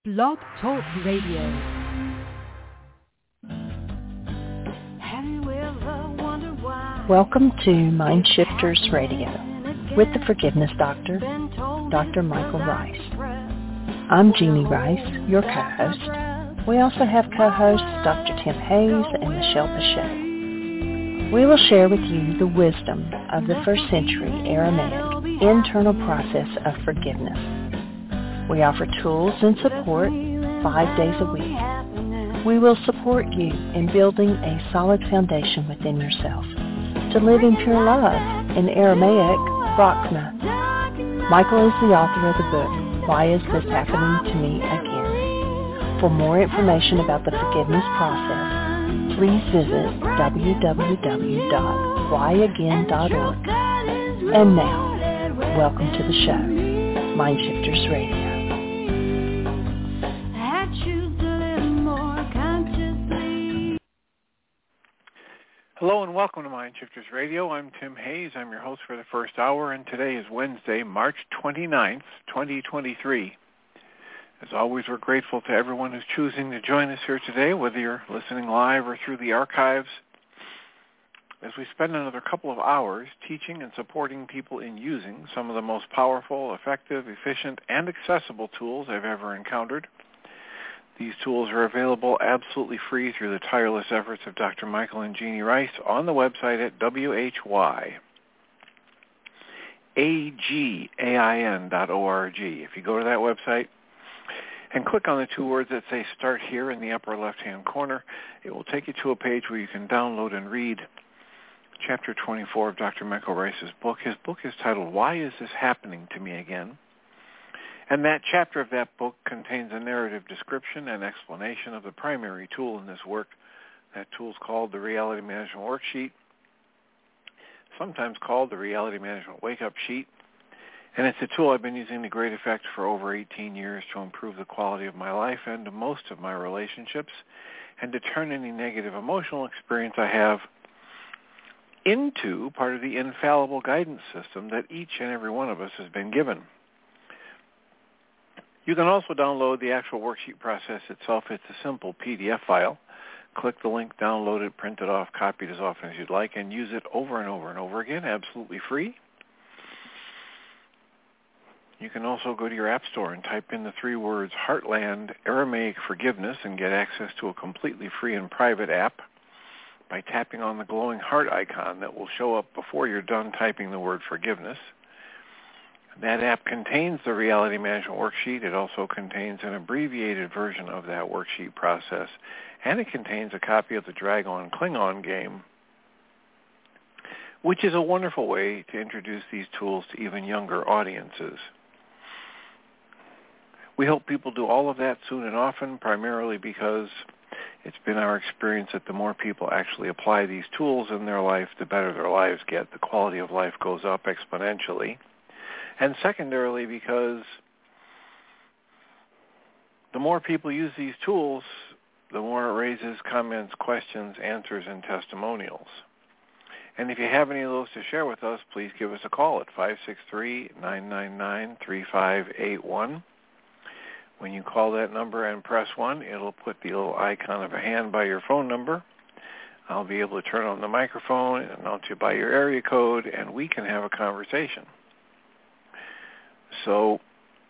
Blog Talk Radio. Welcome to Mind Shifters Radio with the Forgiveness Doctor, Dr. Michael Rice. I'm Jeannie Rice, your co-host. We also have co-hosts Dr. Tim Hayes and Michelle Bechet. We will share with you the wisdom of the first century Aramaic internal process of forgiveness. We offer tools and support 5 days a week. We will support you in building a solid foundation within yourself to live in pure love, in Aramaic, Rachna. Michael is the author of the book, Why Is This Happening to Me Again? For more information about the forgiveness process, please visit www.whyagain.org. And now, welcome to the show, Mind Shifters Radio. Hello and welcome to Mind Shifters Radio. I'm Tim Hayes. I'm your host for the first hour, and today is Wednesday, March 29th, 2023. As always, we're grateful to everyone who's choosing to join us here today, whether you're listening live or through the archives, as we spend another couple of hours teaching and supporting people in using some of the most powerful, effective, efficient, and accessible tools I've ever encountered. These tools are available absolutely free through the tireless efforts of Dr. Michael and Jeannie Rice on the website at whyagain.org. If you go to that website and click on the two words that say Start Here in the upper left-hand corner, it will take you to a page where you can download and read Chapter 24 of Dr. Michael Rice's book. His book is titled, Why Is This Happening to Me Again? And that chapter of that book contains a narrative description and explanation of the primary tool in this work. That tool is called the Reality Management Worksheet, sometimes called the Reality Management Wake-Up Sheet. And it's a tool I've been using to great effect for over 18 years to improve the quality of my life and most of my relationships, and to turn any negative emotional experience I have into part of the infallible guidance system that each and every one of us has been given. You can also download the actual worksheet process itself. It's a simple PDF file. Click the link, download it, print it off, copy it as often as you'd like, and use it over and over and over again, absolutely free. You can also go to your app store and type in the three words Heartland Aramaic Forgiveness and get access to a completely free and private app by tapping on the glowing heart icon that will show up before you're done typing the word forgiveness. That app contains the Reality Management Worksheet. It also contains an abbreviated version of that worksheet process, and it contains a copy of the Dragon Klingon game, which is a wonderful way to introduce these tools to even younger audiences. We hope people do all of that soon and often, primarily because it's been our experience that the more people actually apply these tools in their life, the better their lives get. The quality of life goes up exponentially. And secondarily, because the more people use these tools, the more it raises comments, questions, answers, and testimonials. And if you have any of those to share with us, please give us a call at 563-999-3581. When you call that number and press 1, it'll put the little icon of a hand by your phone number. I'll be able to turn on the microphone and announce you by your area code, and we can have a conversation. So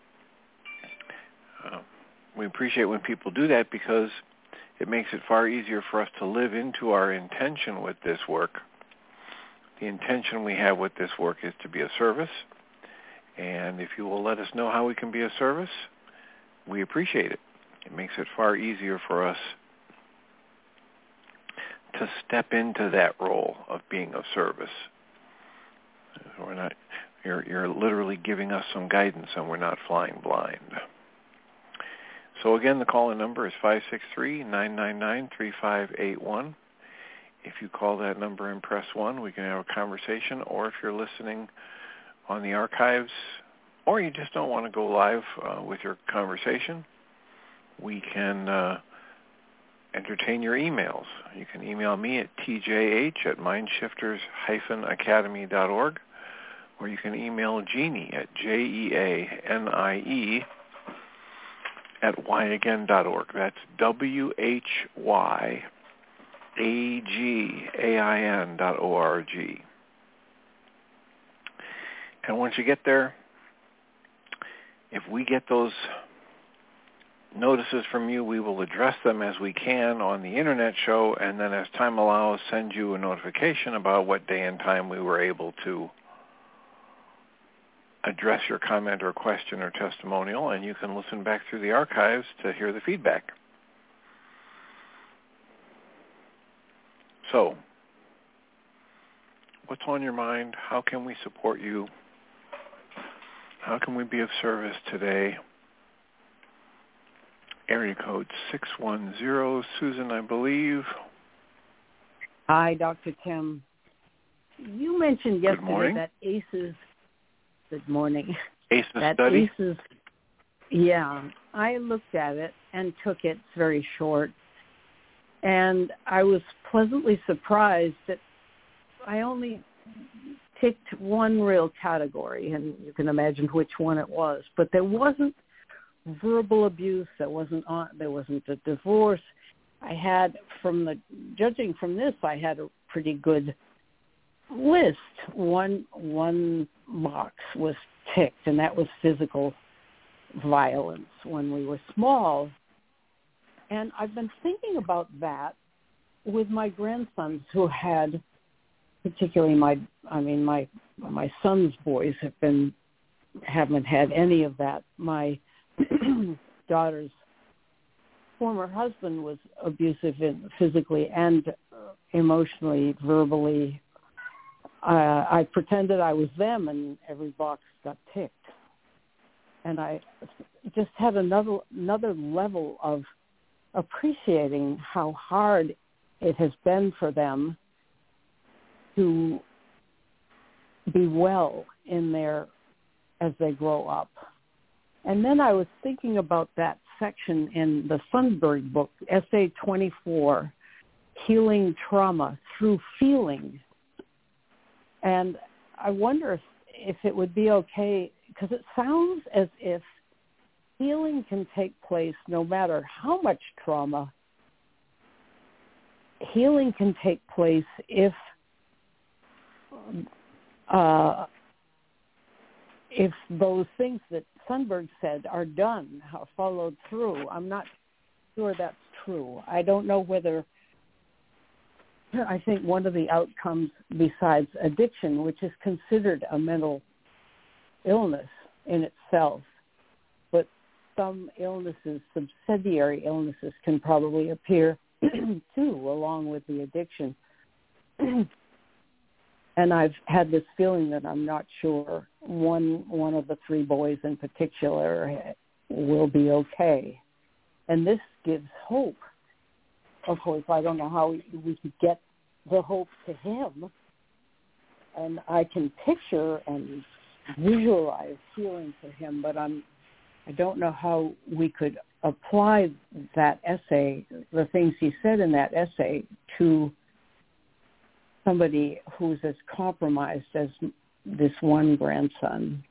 we appreciate when people do that because it makes it far easier for us to live into our intention with this work. The intention we have with this work is to be of service. And if you will let us know how we can be of service, we appreciate it. It makes it far easier for us to step into that role of being of service. We're not... You're literally giving us some guidance, and we're not flying blind. So again, the call-in number is 563-999-3581. If you call that number and press 1, we can have a conversation. Or if you're listening on the archives, or you just don't want to go live with your conversation, we can entertain your emails. You can email me at tjh@mindshifters-academy.org. Or you can email Jeannie at JEANIE at whyagain.org. That's WHYAGAIN.org. And once you get there, if we get those notices from you, we will address them as we can on the internet show, and then as time allows, send you a notification about what day and time we were able to address your comment or question or testimonial, and you can listen back through the archives to hear the feedback. So, what's on your mind? How can we support you? How can we be of service today? Area code 610, Susan, I believe. Hi, Dr. Tim. You mentioned yesterday that ACEs. Good morning. ACEs that study? ACEs, yeah. I looked at it and took it. It's very short. And I was pleasantly surprised that I only ticked one real category, and you can imagine which one it was. But there wasn't verbal abuse. There wasn't a divorce. I had, judging from this, I had a pretty good list. One box was ticked, and that was physical violence when we were small. And I've been thinking about that with my grandsons, who had, particularly my son's boys haven't had any of that. My daughter's former husband was abusive physically and emotionally, verbally. I pretended I was them, and every box got ticked. And I just had another level of appreciating how hard it has been for them to be well as they grow up. And then I was thinking about that section in the Sundberg book, Essay 24, Healing Trauma Through Feeling. And I wonder if it would be okay, because it sounds as if healing can take place no matter how much trauma. Healing can take place if those things that Sundberg said are done, are followed through. I'm not sure that's true. I don't know whether, I think one of the outcomes besides addiction, which is considered a mental illness in itself, but some illnesses, subsidiary illnesses, can probably appear too, along with the addiction. And I've had this feeling that I'm not sure one of the three boys in particular will be okay. And this gives hope. Of course, I don't know how we could get the hope to him. And I can picture and visualize healing for him, but I don't know how we could apply that essay, the things he said in that essay, to somebody who's as compromised as this one grandson.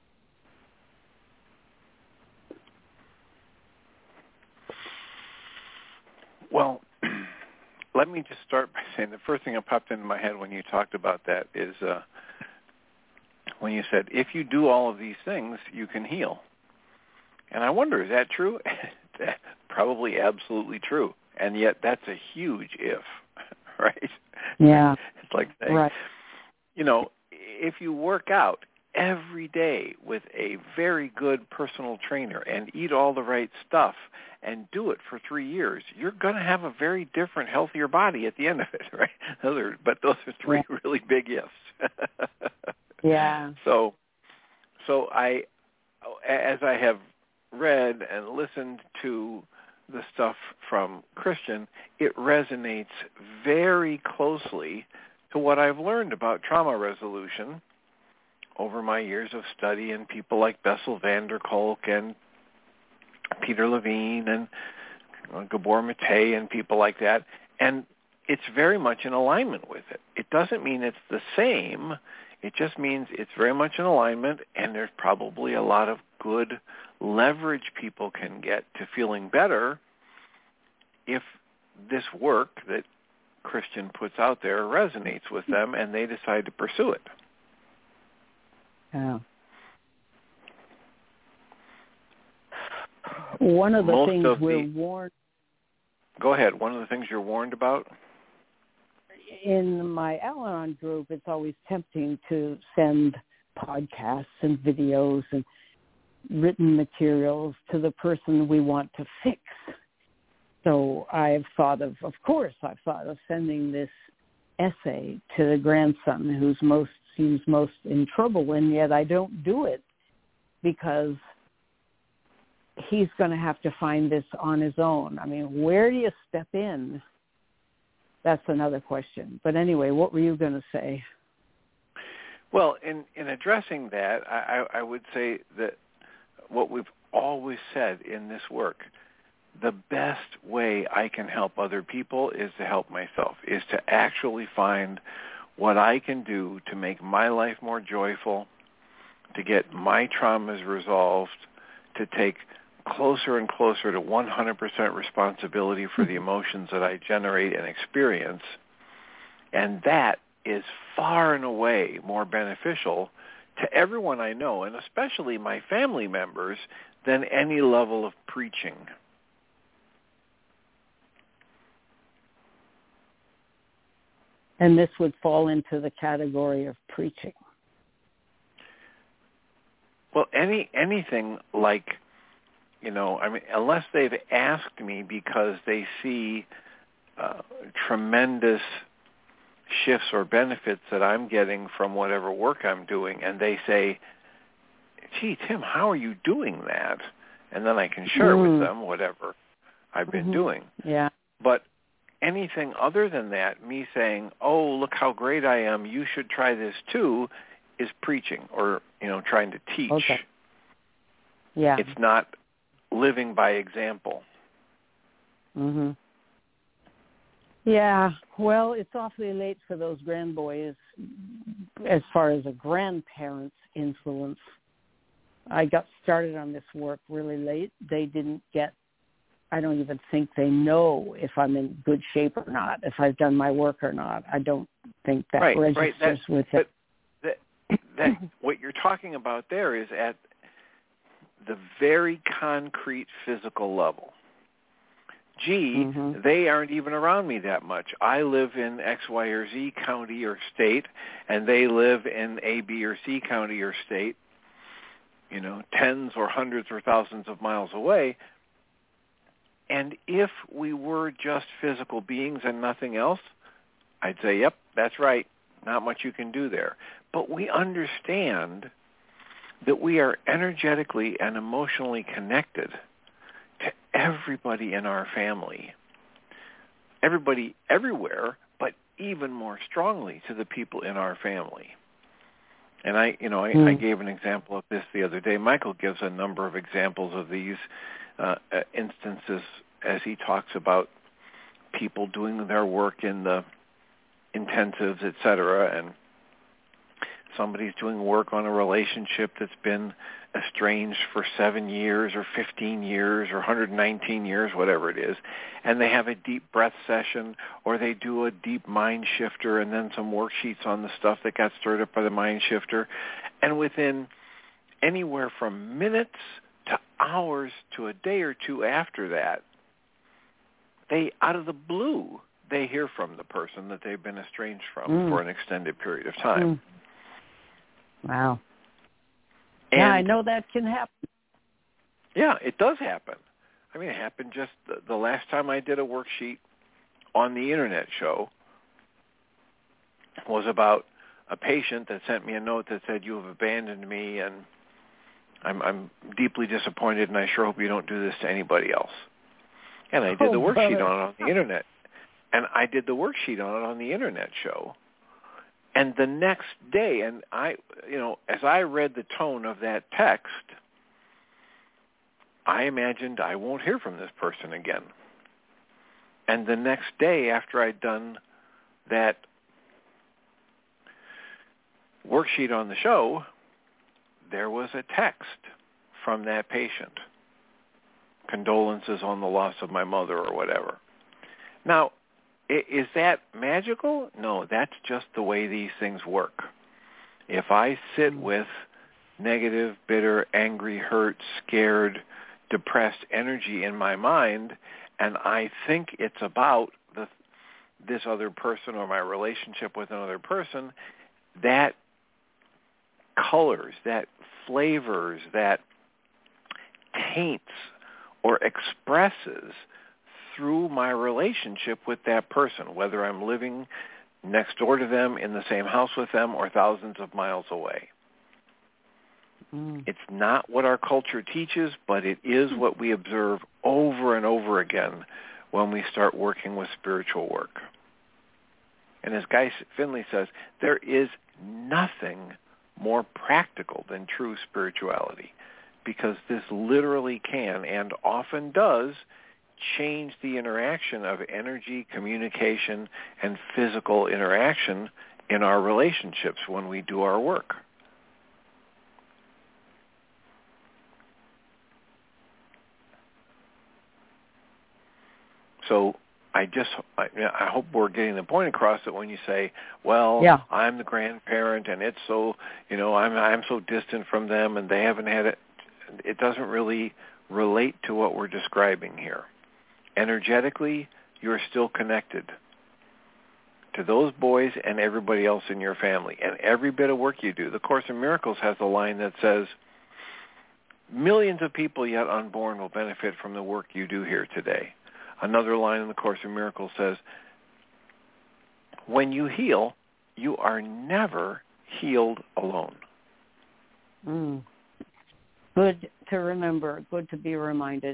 Well, let me just start by saying the first thing that popped into my head when you talked about that is when you said, if you do all of these things, you can heal. And I wonder, is that true? That's probably absolutely true. And yet that's a huge if, right? Yeah. It's like saying, right. If you work out every day with a very good personal trainer and eat all the right stuff and do it for 3 years, you're going to have a very different, healthier body at the end of it, right? But those are three really big ifs. Yeah. So I, as I have read and listened to the stuff from Christian, it resonates very closely to what I've learned about trauma resolution over my years of study and people like Bessel van der Kolk and Peter Levine and Gabor Mate and people like that. And it's very much in alignment with it. It doesn't mean it's the same. It just means it's very much in alignment, and there's probably a lot of good leverage people can get to feeling better if this work that Christian puts out there resonates with them and they decide to pursue it. Yeah. One of the things we're warned... Go ahead. One of the things you're warned about? In my Al-Anon group, it's always tempting to send podcasts and videos and written materials to the person we want to fix. So I've thought of sending this essay to the grandson who's seems most in trouble, and yet I don't do it because he's going to have to find this on his own. I mean, where do you step in? That's another question. But anyway, what were you going to say? Well, in addressing that, I would say that what we've always said in this work, the best way I can help other people is to help myself, is to actually find what I can do to make my life more joyful, to get my traumas resolved, to take closer and closer to 100% responsibility for the emotions that I generate and experience. And that is far and away more beneficial to everyone I know, and especially my family members, than any level of preaching. And this would fall into the category of preaching. Well, anything like, unless they've asked me because they see tremendous shifts or benefits that I'm getting from whatever work I'm doing, and they say, gee, Tim, how are you doing that? And then I can share with them whatever I've been doing. Yeah. But anything other than that, me saying, oh, look how great I am, you should try this too, is preaching or, trying to teach. Okay. Yeah. It's not living by example. Mhm. Yeah, well, it's awfully late for those grandboys as far as a grandparent's influence. I got started on this work really late. They didn't get, I don't even think they know if I'm in good shape or not, if I've done my work or not. I don't think that registers with it. But that what you're talking about there is at the very concrete physical level. Gee, they aren't even around me that much. I live in X, Y, or Z county or state, and they live in A, B, or C county or state, tens or hundreds or thousands of miles away. And if we were just physical beings and nothing else, I'd say, yep, that's right. Not much you can do there. But we understand that we are energetically and emotionally connected to everybody in our family, everybody everywhere, but even more strongly to the people in our family. And I gave an example of this the other day. Michael gives a number of examples of these instances as he talks about people doing their work in the intensives, et cetera, and somebody's doing work on a relationship that's been estranged for 7 years or 15 years or 119 years, whatever it is, and they have a deep breath session, or they do a deep mind shifter and then some worksheets on the stuff that got stirred up by the mind shifter, and within anywhere from minutes to hours to a day or two after that, they, out of the blue, they hear from the person that they've been estranged from for an extended period of time. Wow. And yeah, I know that can happen. Yeah, it does happen. I mean, it happened just the last time I did a worksheet on the internet show was about a patient that sent me a note that said, you have abandoned me, and I'm deeply disappointed, and I sure hope you don't do this to anybody else. And I did the worksheet on the internet. And I did the worksheet on it on the internet show. And the next day, and I, as I read the tone of that text, I imagined I won't hear from this person again. And the next day after I'd done that worksheet on the show, there was a text from that patient. Condolences on the loss of my mother or whatever. Now, is that magical? No, that's just the way these things work. If I sit with negative, bitter, angry, hurt, scared, depressed energy in my mind, and I think it's about this other person or my relationship with another person, that colors, that flavors, that taints or expresses through my relationship with that person, whether I'm living next door to them, in the same house with them, or thousands of miles away. It's not what our culture teaches, but it is what we observe over and over again when we start working with spiritual work. And as Guy Finley says, there is nothing more practical than true spirituality, because this literally can and often does change the interaction of energy, communication, and physical interaction in our relationships when we do our work. So I hope we're getting the point across that when you say, well, yeah, I'm the grandparent and it's so, I'm so distant from them and they haven't had it, it doesn't really relate to what we're describing here. Energetically, you're still connected to those boys and everybody else in your family. And every bit of work you do, the Course in Miracles has a line that says, millions of people yet unborn will benefit from the work you do here today. Another line in the Course in Miracles says, when you heal, you are never healed alone. Good to remember, good to be reminded.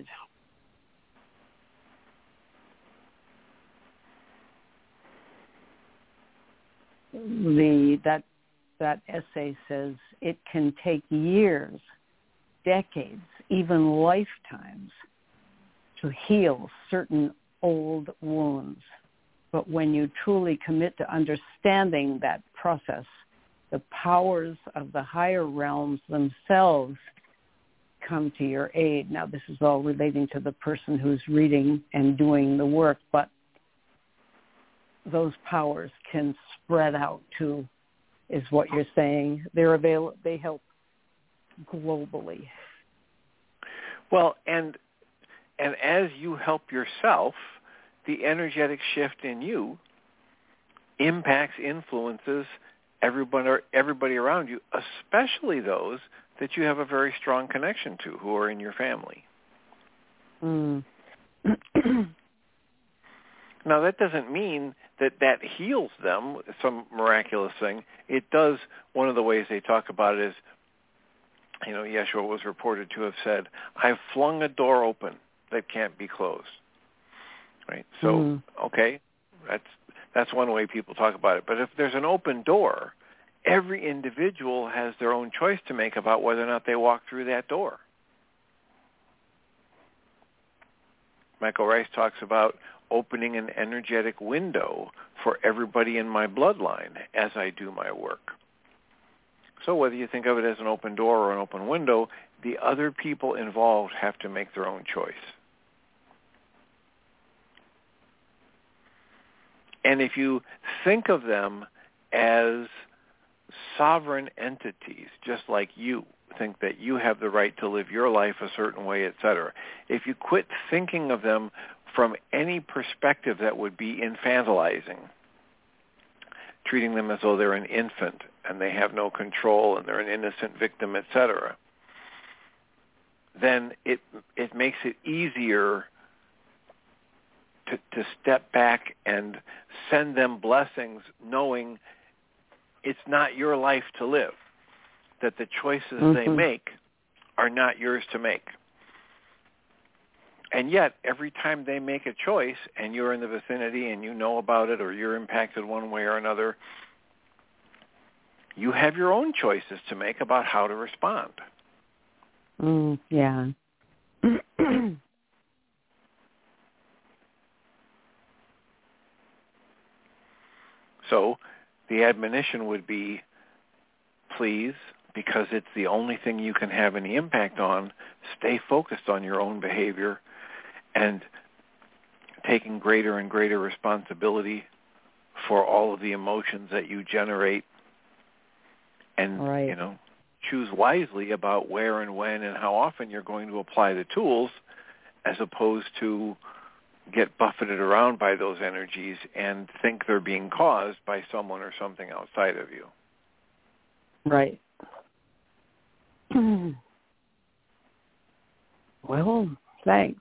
That essay says it can take years, decades, even lifetimes to heal certain old wounds. But when you truly commit to understanding that process, the powers of the higher realms themselves come to your aid. Now, this is all relating to the person who's reading and doing the work, but those powers can spread out too, is what you're saying. They help globally. Well, and as you help yourself, the energetic shift in you impacts, influences everybody around you, especially those that you have a very strong connection to who are in your family. Now, that doesn't mean that heals them, some miraculous thing. It does. One of the ways they talk about it is, Yeshua was reported to have said, I've flung a door open that can't be closed. Right? So, okay, that's one way people talk about it. But if there's an open door, every individual has their own choice to make about whether or not they walk through that door. Michael Rice talks about opening an energetic window for everybody in my bloodline as I do my work. So whether you think of it as an open door or an open window, the other people involved have to make their own choice. And if you think of them as sovereign entities, just like you think that you have the right to live your life a certain way, etc., if you quit thinking of them from any perspective that would be infantilizing, treating them as though they're an infant and they have no control and they're an innocent victim, etc., then it makes it easier to step back and send them blessings, knowing it's not your life to live, that the choices they make are not yours to make. And yet, every time they make a choice and you're in the vicinity and you know about it or you're impacted one way or another, you have your own choices to make about how to respond. Yeah. So the admonition would be, please, because it's the only thing you can have any impact on, stay focused on your own behavior and taking greater and greater responsibility for all of the emotions that you generate, and choose wisely about where and when and how often you're going to apply the tools, as opposed to get buffeted around by those energies and think they're being caused by someone or something outside of you. Right. Well, thanks.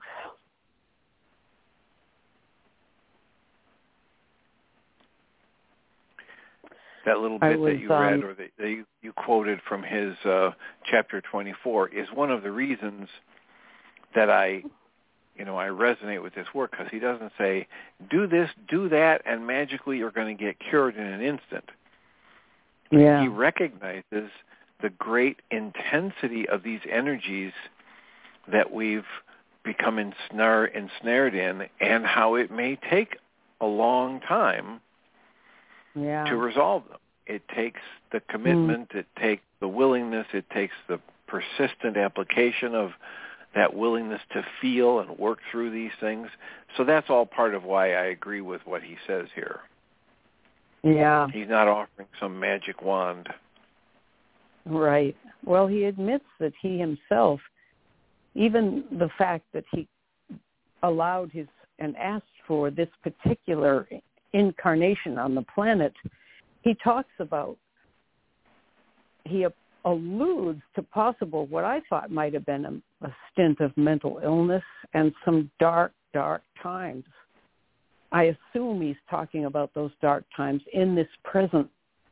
That little bit that you read or that you quoted from his chapter 24 is one of the reasons that I resonate with this work, because he doesn't say, do this, do that, and magically you're going to get cured in an instant. Yeah. He recognizes the great intensity of these energies that we've become ensnared in, and how it may take a long time to resolve them. It takes the commitment, it takes the willingness, it takes the persistent application of that willingness to feel and work through these things. So that's all part of why I agree with what he says here. Yeah. He's not offering some magic wand. Right. Well, he admits that he himself, even the fact that he allowed and asked for this particular incarnation on the planet, he talks about, he alludes to possible, what I thought might have been a stint of mental illness and some dark, dark times. I assume he's talking about those dark times in this present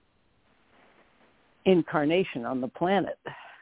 incarnation on the planet.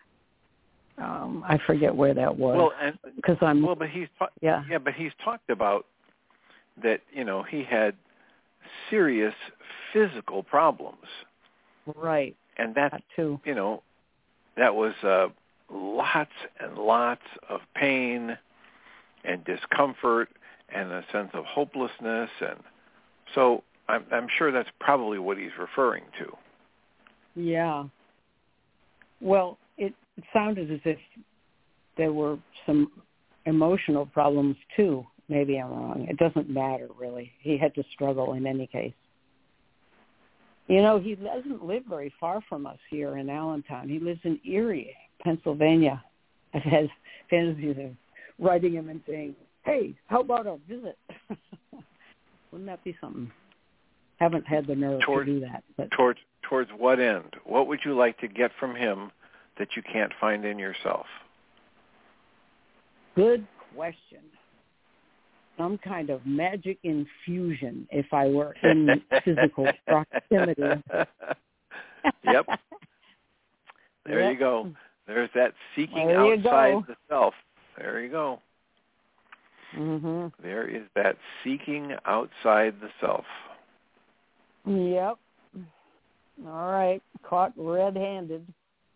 I forget where that was. But he's talked about that. He had serious physical problems. Right. And that too. That was lots and lots of pain and discomfort and a sense of hopelessness, and so I'm sure that's probably what he's referring to. Yeah. Well, it sounded as if there were some emotional problems too. Maybe I'm wrong. It doesn't matter, really. He had to struggle in any case. He doesn't live very far from us here in Allentown. He lives in Erie, Pennsylvania. I've had fantasies of writing him and saying, hey, how about a visit? Wouldn't that be something? Haven't had the nerve to do that. But towards what end? What would you like to get from him that you can't find in yourself? Good question. Some kind of magic infusion if I were in physical proximity. Yep. There you go. There's that seeking outside the self. There you go. Mm-hmm. There is that seeking outside the self. Yep. All right. Caught red-handed.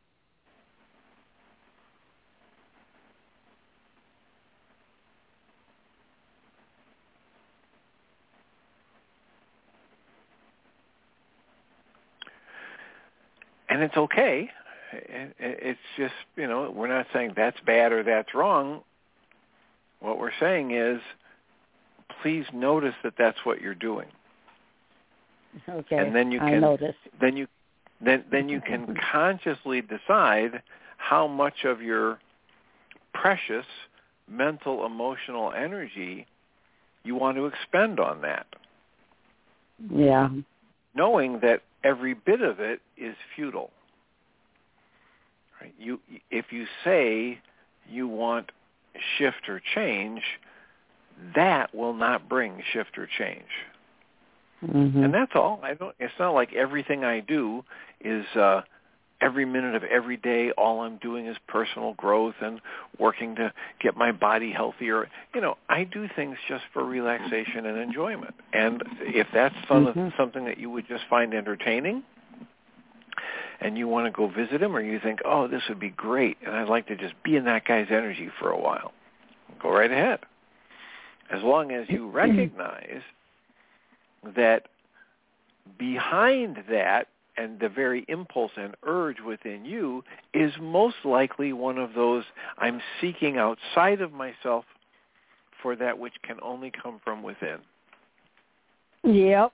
And it's okay. It's just, we're not saying that's bad or that's wrong. What we're saying is, please notice that that's what you're doing. Okay, and then you can, I noticed. Then you can consciously decide how much of your precious mental, emotional energy you want to expend on that. Yeah. Knowing that every bit of it is futile. Right? If you say you want shift or change, that will not bring shift or change. Mm-hmm. And that's all. It's not like everything I do is every minute of every day, all I'm doing is personal growth and working to get my body healthier. I do things just for relaxation and enjoyment. And if that's something that you would just find entertaining, and you want to go visit him, or you think, oh, this would be great, and I'd like to just be in that guy's energy for a while, go right ahead. As long as you recognize that behind that and the very impulse and urge within you is most likely one of those, I'm seeking outside of myself for that which can only come from within. Yep.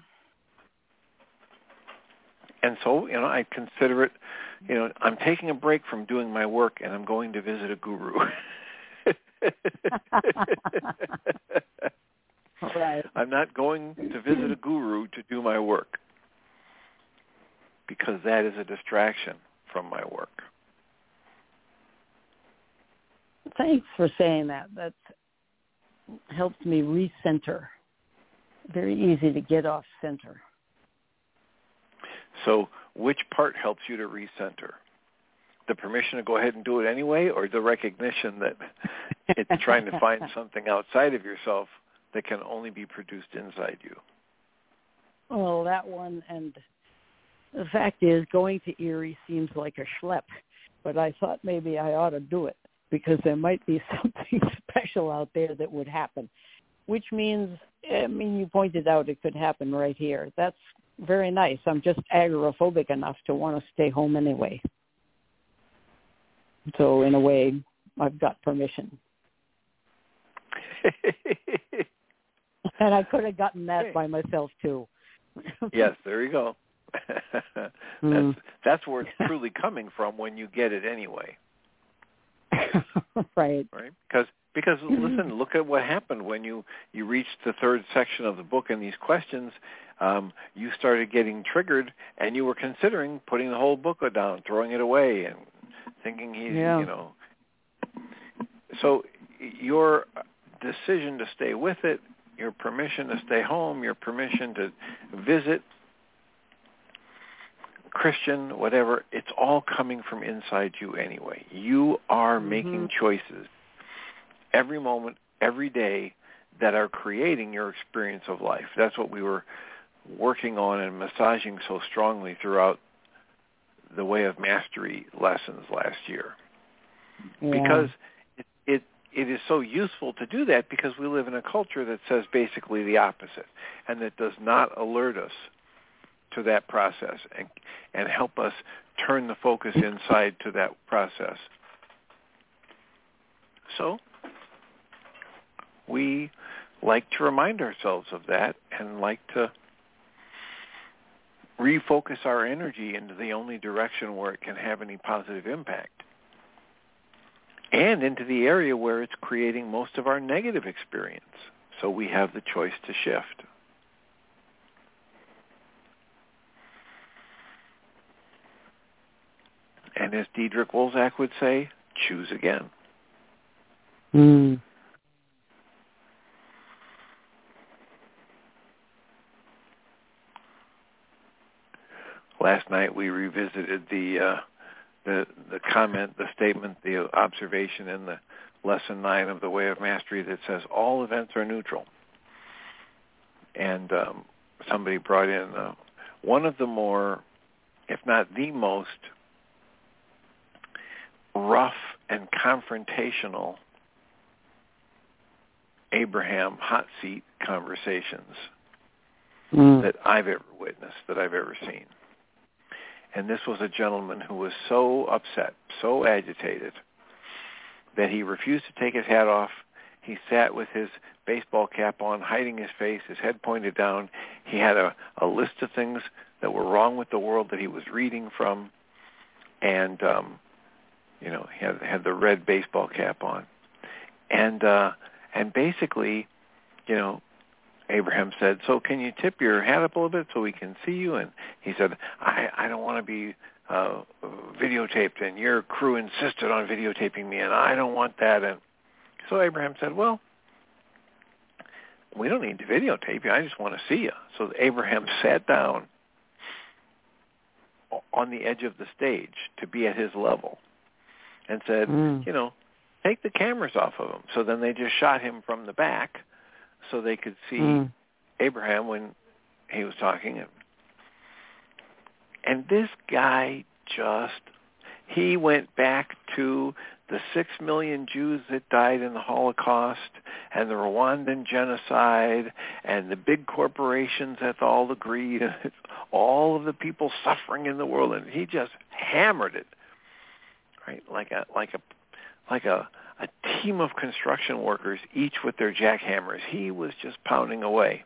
And so, I consider it, I'm taking a break from doing my work and I'm going to visit a guru. Right. I'm not going to visit a guru to do my work because that is a distraction from my work. Thanks for saying that. That helps me recenter. Very easy to get off center. So which part helps you to recenter? The permission to go ahead and do it anyway, or the recognition that it's trying to find something outside of yourself that can only be produced inside you? Well, that one, and the fact is, going to Erie seems like a schlep, but I thought maybe I ought to do it because there might be something special out there that would happen, which means, you pointed out it could happen right here. That's very nice. I'm just agoraphobic enough to want to stay home anyway. So in a way, I've got permission. And I could have gotten that by myself too. Yes, there you go. That's where it's truly coming from when you get it anyway. Right. Right? Because listen, look at what happened when you reached the third section of the book in these questions. You started getting triggered, and you were considering putting the whole book down, throwing it away, and thinking So your decision to stay with it, your permission to stay home, your permission to visit, Christian, whatever, it's all coming from inside you anyway. You are making choices every moment, every day that are creating your experience of life. That's what we were working on and massaging so strongly throughout the Way of Mastery lessons last year. Yeah. Because it is so useful to do that because we live in a culture that says basically the opposite and that does not alert us to that process and help us turn the focus inside to that process. So we like to remind ourselves of that and like to refocus our energy into the only direction where it can have any positive impact and into the area where it's creating most of our negative experience. So we have the choice to shift. And as Diederik Wolzak would say, choose again. Last night we revisited the comment, the statement, the observation in the Lesson 9 of the Way of Mastery that says all events are neutral. And somebody brought in one of the more, if not the most, rough and confrontational Abraham hot seat conversations that I've ever witnessed, that I've ever seen. And this was a gentleman who was so upset, so agitated, that he refused to take his hat off. He sat with his baseball cap on, hiding his face, his head pointed down. He had a list of things that were wrong with the world that he was reading from. And, he had the red baseball cap on. And basically, Abraham said, so can you tip your hat up a little bit so we can see you? And he said, I don't want to be videotaped, and your crew insisted on videotaping me, and I don't want that. And so Abraham said, well, we don't need to videotape you. I just want to see you. So Abraham sat down on the edge of the stage to be at his level and said, take the cameras off of him. So then they just shot him from the back so they could see Abraham when he was talking. And this guy he went back to the 6 million Jews that died in the Holocaust and the Rwandan genocide and the big corporations that all agreed, all of the people suffering in the world, and he just hammered it, right? Like a team of construction workers, each with their jackhammers. He was just pounding away.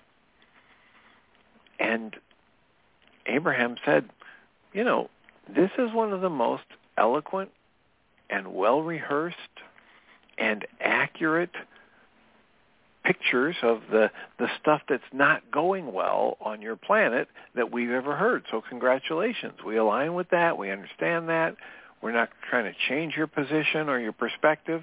And Abraham said, this is one of the most eloquent and well-rehearsed and accurate pictures of the stuff that's not going well on your planet that we've ever heard. So congratulations. We align with that. We understand that. We're not trying to change your position or your perspective.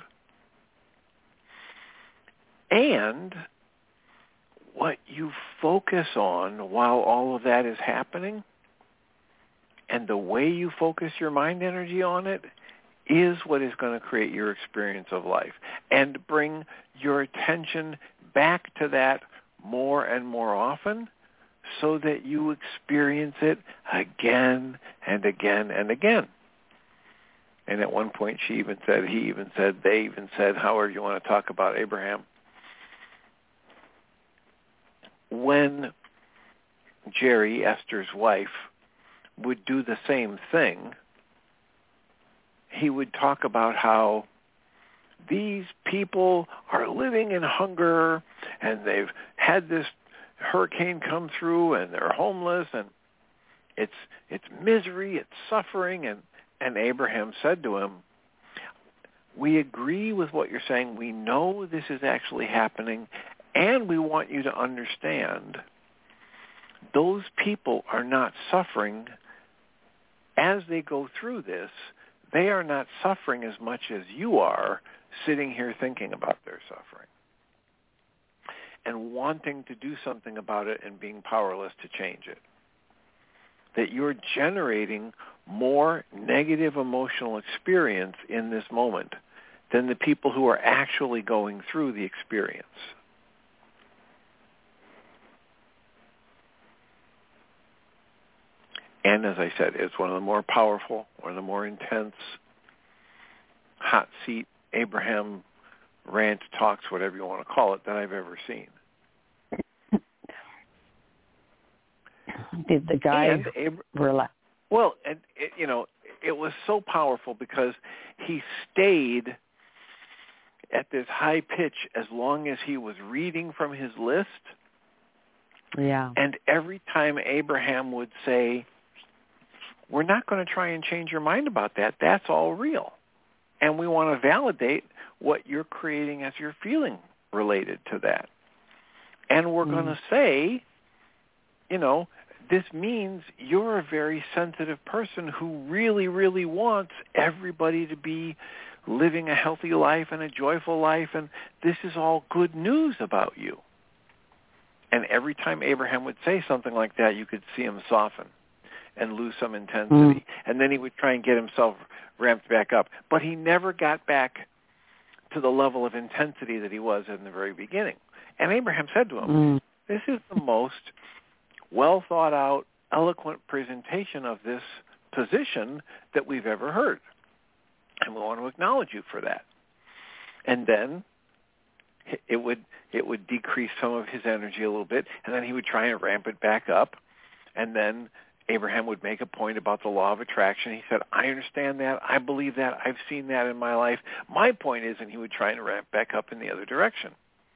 And what you focus on while all of that is happening and the way you focus your mind energy on it is what is going to create your experience of life, and bring your attention back to that more and more often so that you experience it again and again and again. And at one point they even said, however you want to talk about Abraham, when Jerry, Esther's wife, would do the same thing, he would talk about how these people are living in hunger and they've had this hurricane come through and they're homeless and it's misery, it's suffering. And Abraham said to him, we agree with what you're saying. We know this is actually happening, and we want you to understand those people are not suffering as they go through this. They are not suffering as much as you are sitting here thinking about their suffering and wanting to do something about it and being powerless to change it. That you're generating more negative emotional experience in this moment than the people who are actually going through the experience. And as I said, it's one of the more powerful, one of the more intense, hot seat Abraham rant talks, whatever you want to call it, that I've ever seen. Did the guy relax? Well, it was so powerful because he stayed at this high pitch as long as he was reading from his list. Yeah. And every time Abraham would say, we're not going to try and change your mind about that. That's all real. And we want to validate what you're creating as your feeling related to that. And we're going to say, this means you're a very sensitive person who really, really wants everybody to be living a healthy life and a joyful life, and this is all good news about you. And every time Abraham would say something like that, you could see him soften and lose some intensity. And then he would try and get himself ramped back up. But he never got back to the level of intensity that he was in the very beginning. And Abraham said to him, this is the most well-thought-out, eloquent presentation of this position that we've ever heard. And we want to acknowledge you for that. And then it would decrease some of his energy a little bit, and then he would try and ramp it back up. And then Abraham would make a point about the law of attraction. He said, I understand that. I believe that. I've seen that in my life. My point is, and he would try and ramp back up in the other direction.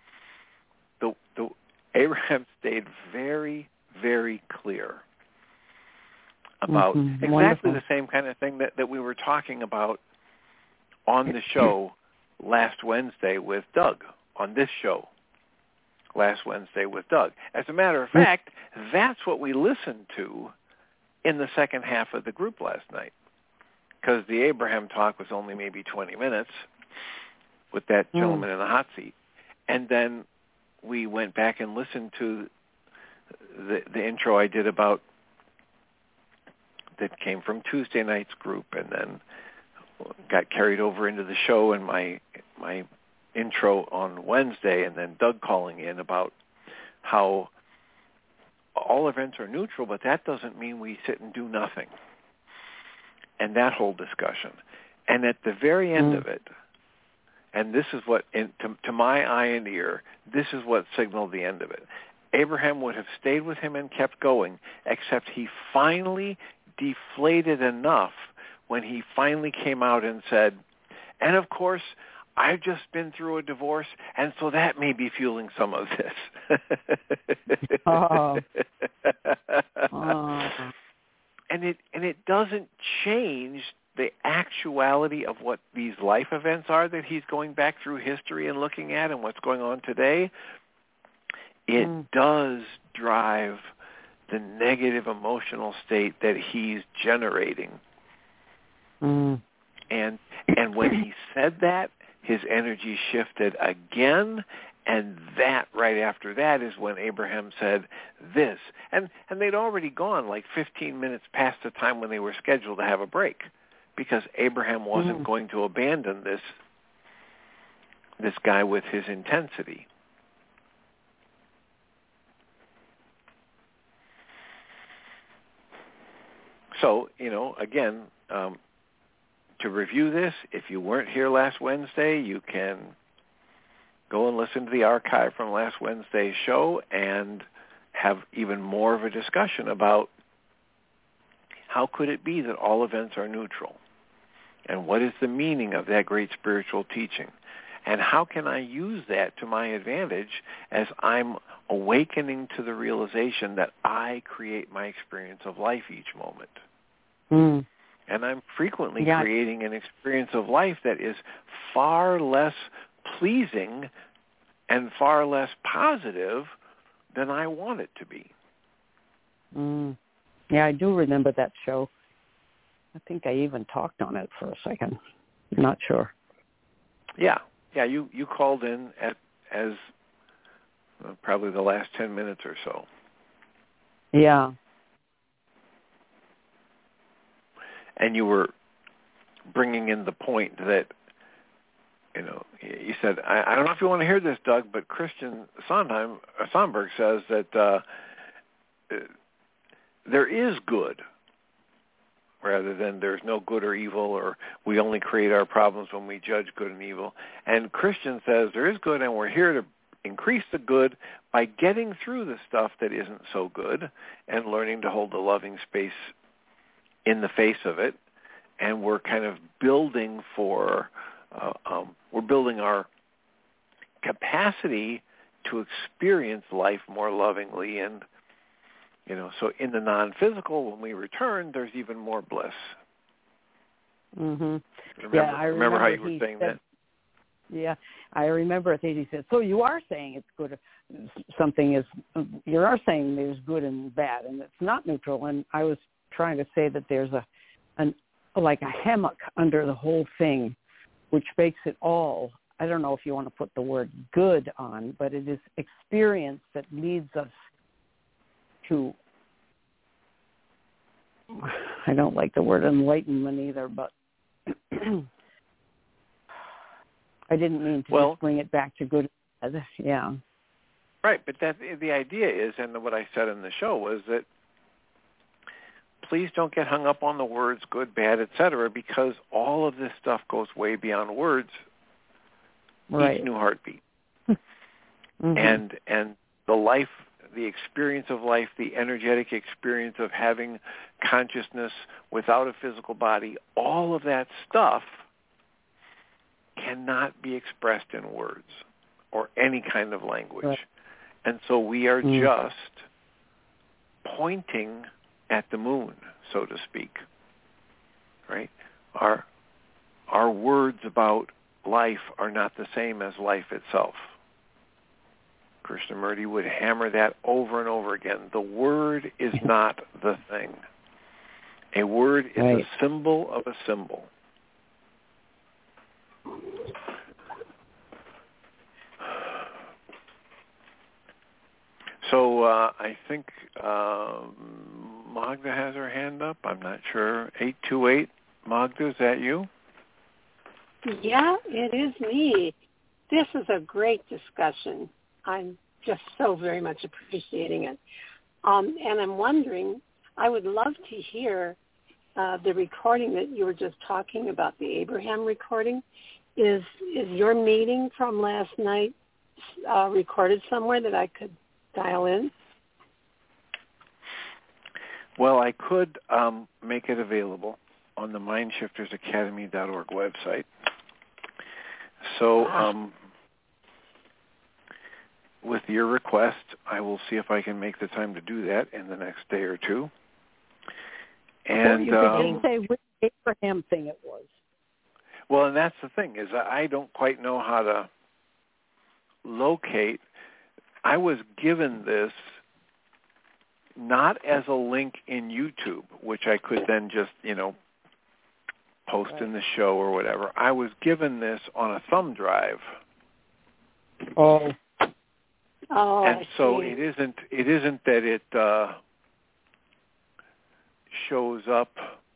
Abraham stayed very, very clear about exactly the same kind of thing that we were talking about on the show last Wednesday with Doug, on this show last Wednesday with Doug. As a matter of fact, that's what we listened to in the second half of the group last night, because the Abraham talk was only maybe 20 minutes with that gentleman in the hot seat. And then we went back and listened to the intro I did about that came from Tuesday night's group, and then got carried over into the show and my intro on Wednesday, and then Doug calling in about how all events are neutral, but that doesn't mean we sit and do nothing. And that whole discussion. And at the very end of it, and this is what, to my eye and ear, this is what signaled the end of it. Abraham would have stayed with him and kept going, except he finally deflated enough when he finally came out and said, and of course, I've just been through a divorce, and so that may be fueling some of this. And it doesn't change the actuality of what these life events are that he's going back through history and looking at and what's going on today. It does drive the negative emotional state that he's generating. And when he said that, his energy shifted again, and that right after that is when Abraham said this. And they'd already gone like 15 minutes past the time when they were scheduled to have a break, because Abraham wasn't going to abandon this guy with his intensity. So, again, to review this, if you weren't here last Wednesday, you can go and listen to the archive from last Wednesday's show and have even more of a discussion about how could it be that all events are neutral, and what is the meaning of that great spiritual teaching, and how can I use that to my advantage as I'm awakening to the realization that I create my experience of life each moment. And I'm frequently creating an experience of life that is far less pleasing and far less positive than I want it to be. Yeah, I do remember that show. I think I even talked on it for a second. I'm not sure. Yeah, you called in as probably the last 10 minutes or so. Yeah. And you were bringing in the point that, you said, I don't know if you want to hear this, Doug, but Christian Sandberg says that there is good, rather than there's no good or evil, or we only create our problems when we judge good and evil. And Christian says there is good, and we're here to increase the good by getting through the stuff that isn't so good and learning to hold a loving space in the face of it. And we're kind of building we're building our capacity to experience life more lovingly. And, so in the non-physical, when we return, there's even more bliss. I remember how you were saying that? Yeah, I remember. I think he said, so you are saying it's good. You are saying there's good and bad, and it's not neutral. And I was trying to say that there's like a hammock under the whole thing, which makes it all, I don't know if you want to put the word good on, but it is experience that leads us to, I don't like the word enlightenment either, but I didn't mean to just bring it back to good. Yeah. Right, but the idea is, and what I said in the show was that please don't get hung up on the words good, bad, etc., because all of this stuff goes way beyond words. Each new heartbeat. And the life, the experience of life, the energetic experience of having consciousness without a physical body, all of that stuff cannot be expressed in words or any kind of language. And so we are just pointing at the moon, so to speak, right? Our words about life are not the same as life itself. Krishnamurti would hammer that over and over again. The word is not the thing. A word is a symbol of a symbol. So I think Magda has her hand up. I'm not sure. 828. Magda, is that you? Yeah, it is me. This is a great discussion. I'm just so very much appreciating it. And I'm wondering, I would love to hear the recording that you were just talking about, the Abraham recording, is your meeting from last night recorded somewhere that I could dial in? Well, I could make it available on the MindShiftersAcademy.org website. So with your request, I will see if I can make the time to do that in the next day or two. And you could just say which Abraham thing it was. Well, and that's the thing, is I don't quite know how to locate. I was given this not as a link in YouTube, which I could then just, post in the show or whatever. I was given this on a thumb drive. Oh, and so it isn't that it shows up.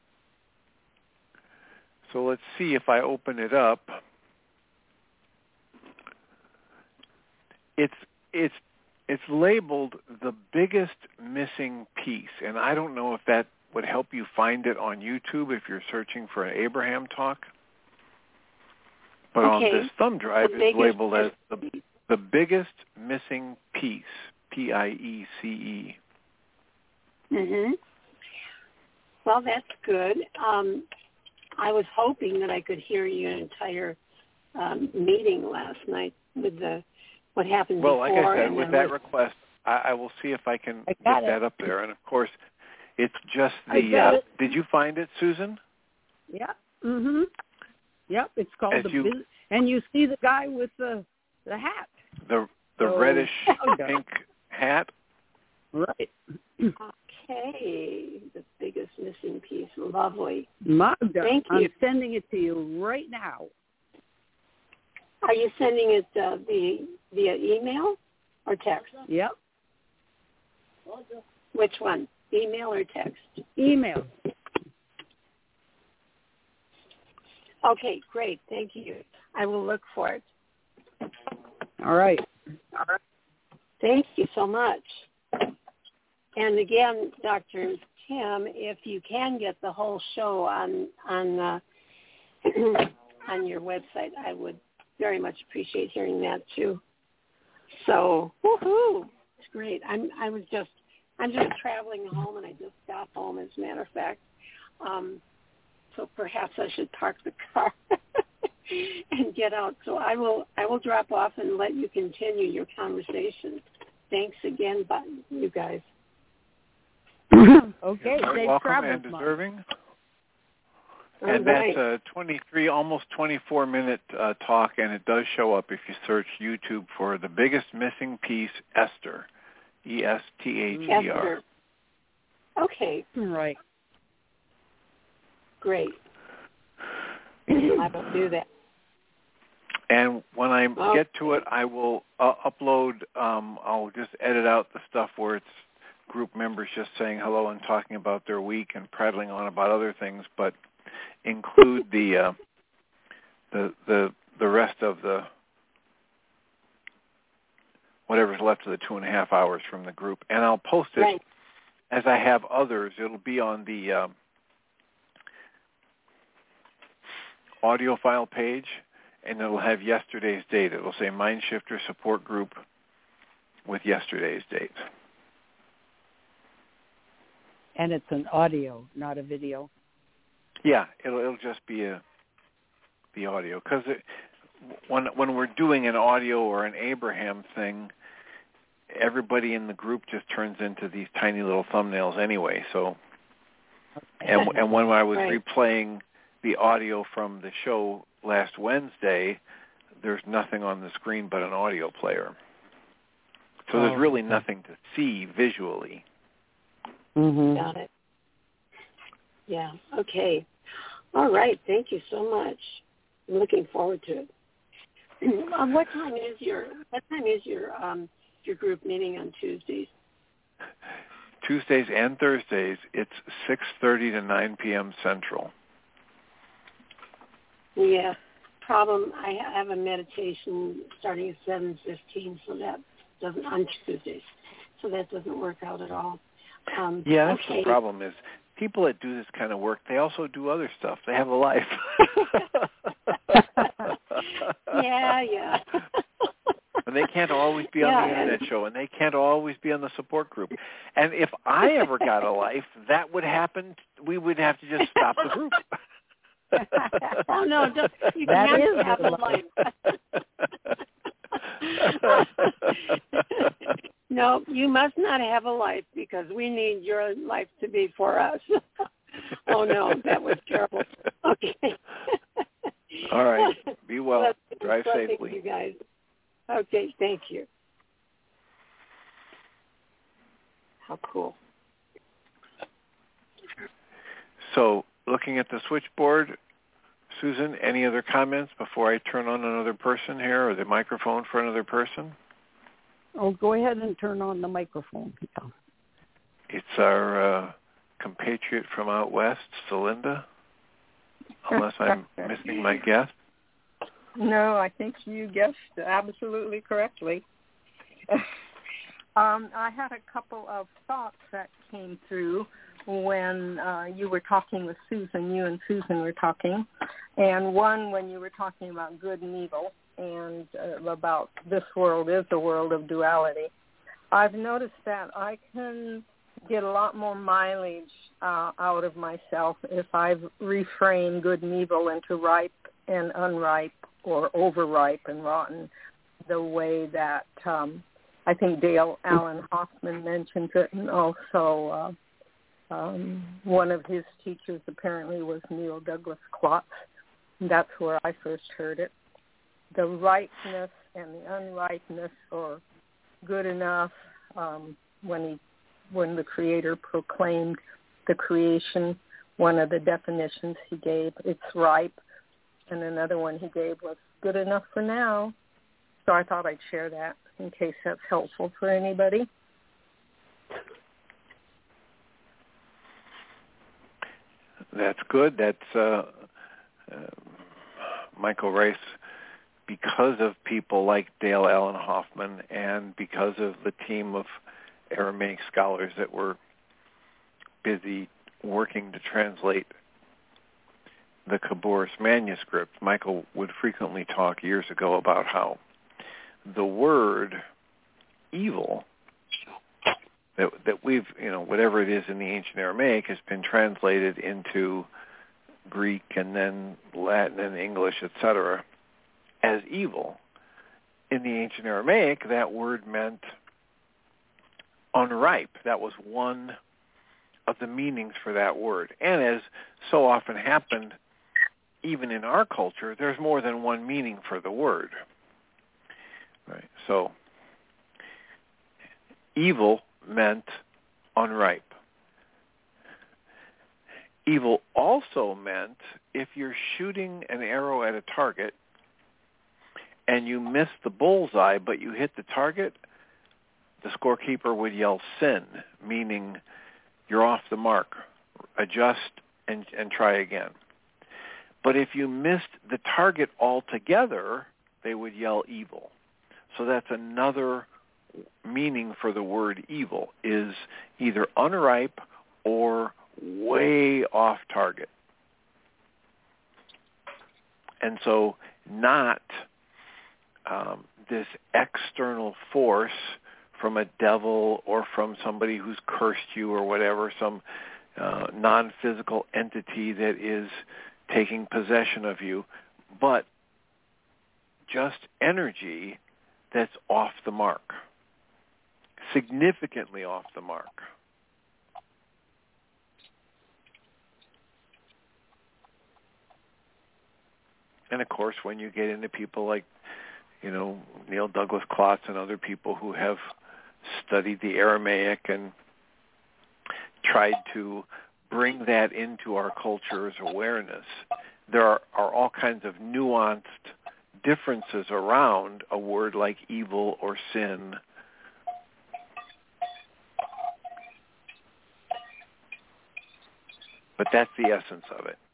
So let's see if I open it up. It's labeled the biggest missing piece, and I don't know if that would help you find it on YouTube if you're searching for an Abraham talk. But on this thumb drive, it's labeled as the biggest missing piece, P-I-E-C-E. Mm-hmm. Well, that's good. I was hoping that I could hear your entire meeting last night with what happened before. Well, like I said, with that request, I will see if I can get that up there. And, of course, it's just the... did you find it, Susan? Yeah. Mm-hmm. Yep, it's called and you see the guy with the hat. The reddish pink hat? Right. Okay, the biggest missing piece. Lovely. Magda, thank you. I'm sending it to you right now. Are you sending it via email or text? Yep. Which one, email or text? Email. Okay, great. Thank you. I will look for it. All right. Thank you so much. And again, Dr. Tim, if you can get the whole show on your website, I would very much appreciate hearing that too. So, woohoo! It's great. I'm just traveling home, and I just got home, as a matter of fact. So perhaps I should park the car and get out. So I will drop off and let you continue your conversation. Thanks again, you guys. Okay, safe welcome and deserving. And that's a 23, almost 24-minute talk, and it does show up if you search YouTube for The Biggest Missing Piece, Esther, E-S-T-H-E-R. Esther. Okay. Right. Great. I will do that. And when I get to it, I will upload, I'll just edit out the stuff where it's group members just saying hello and talking about their week and prattling on about other things, but include the rest of the whatever's left of the 2.5 hours from the group, and I'll post it as I have others. It'll be on the audio file page, and it'll have yesterday's date. It'll say Mindshifter Support Group with yesterday's date. And it's an audio, not a video. Yeah, it'll just be the audio, because when we're doing an audio or an Abraham thing, everybody in the group just turns into these tiny little thumbnails anyway. So, and when I was replaying the audio from the show last Wednesday, there's nothing on the screen but an audio player. So there's really nothing to see visually. Mm-hmm. Got it. Yeah. Okay. All right. Thank you so much. I'm looking forward to it. What time is your group meeting on Tuesdays? Tuesdays and Thursdays, it's 6:30 to 9 p.m. Central. Yeah. Problem, I have a meditation starting at 7:15, so that doesn't on Tuesdays, so that doesn't work out at all. That's the problem. Is people that do this kind of work, they also do other stuff. They have a life. Yeah. And they can't always be on the internet show, and they can't always be on the support group. And if I ever got a life, that would happen. We would have to just stop the group. Oh, no, you can't have a life. No, you must not have a life because we need your life to be for us. Oh, no, that was terrible. Okay. All right. Be well. Drive safely. Thank you, guys. Okay, thank you. How cool. So, looking at the switchboard, Susan, any other comments before I turn on another person here or the microphone for another person? Oh, go ahead and turn on the microphone. Yeah. It's our compatriot from out west, Celinda, unless I'm missing my guess. No, I think you guessed absolutely correctly. I had a couple of thoughts that came through when you were talking with Susan. You and Susan were talking. And one when you were talking about good and evil and about this world is a world of duality. I've noticed that I can get a lot more mileage out of myself if I've reframed good and evil into ripe and unripe or overripe and rotten, the way that I think Dale Allen Hoffman mentions it, and also one of his teachers apparently was Neil Douglas Klotz. That's where I first heard it. The ripeness and the unripeness, or good enough, when the Creator proclaimed the creation, one of the definitions he gave, it's ripe. And another one he gave was good enough for now. So I thought I'd share that in case that's helpful for anybody. That's good. That's Michael Rice, because of people like Dale Allen Hoffman and because of the team of Aramaic scholars that were busy working to translate the Khabouris manuscript, Michael would frequently talk years ago about how the word evil that we've, whatever it is in the ancient Aramaic has been translated into Greek and then Latin and English, etc., as evil. In the ancient Aramaic, that word meant unripe. That was one of the meanings for that word. And as so often happened, even in our culture, there's more than one meaning for the word. Right? So, evil meant unripe. Evil also meant if you're shooting an arrow at a target and you miss the bullseye but you hit the target, the scorekeeper would yell sin, meaning you're off the mark. Adjust and try again. But if you missed the target altogether, they would yell evil. So that's another meaning for the word evil, is either unripe or way off target. And so not this external force from a devil or from somebody who's cursed you or whatever, some non-physical entity that is taking possession of you, but just energy that's off the mark, significantly off the mark. And of course, when you get into people like, Neil Douglas Klotz and other people who have studied the Aramaic and tried to bring that into our culture's awareness, there are all kinds of nuanced differences around a word like evil or sin. But that's the essence of it.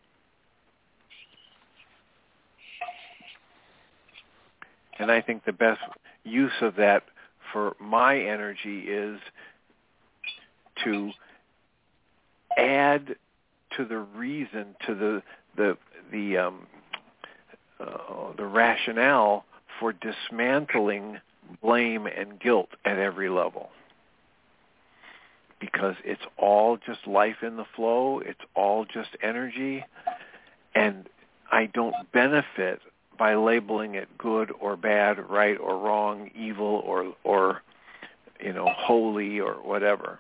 And I think the best use of that for my energy is to add to the reason, to the rationale for dismantling blame and guilt at every level. Because it's all just life in the flow, it's all just energy, and I don't benefit by labeling it good or bad, right or wrong, evil or holy or whatever.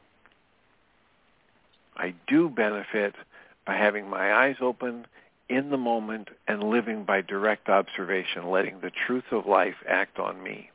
I do benefit by having my eyes open in the moment and living by direct observation, letting the truth of life act on me.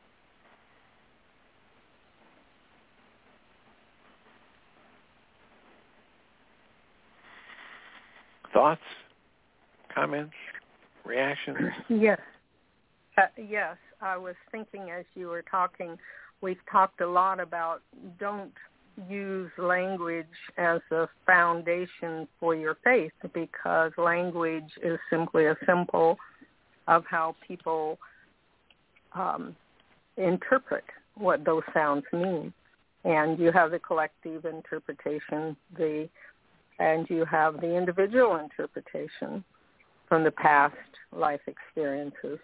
Thoughts, comments, reactions? Yes. Yes, I was thinking as you were talking, we've talked a lot about don't use language as a foundation for your faith, because language is simply a symbol of how people interpret what those sounds mean. And you have the collective interpretation, and you have the individual interpretation from the past life experiences.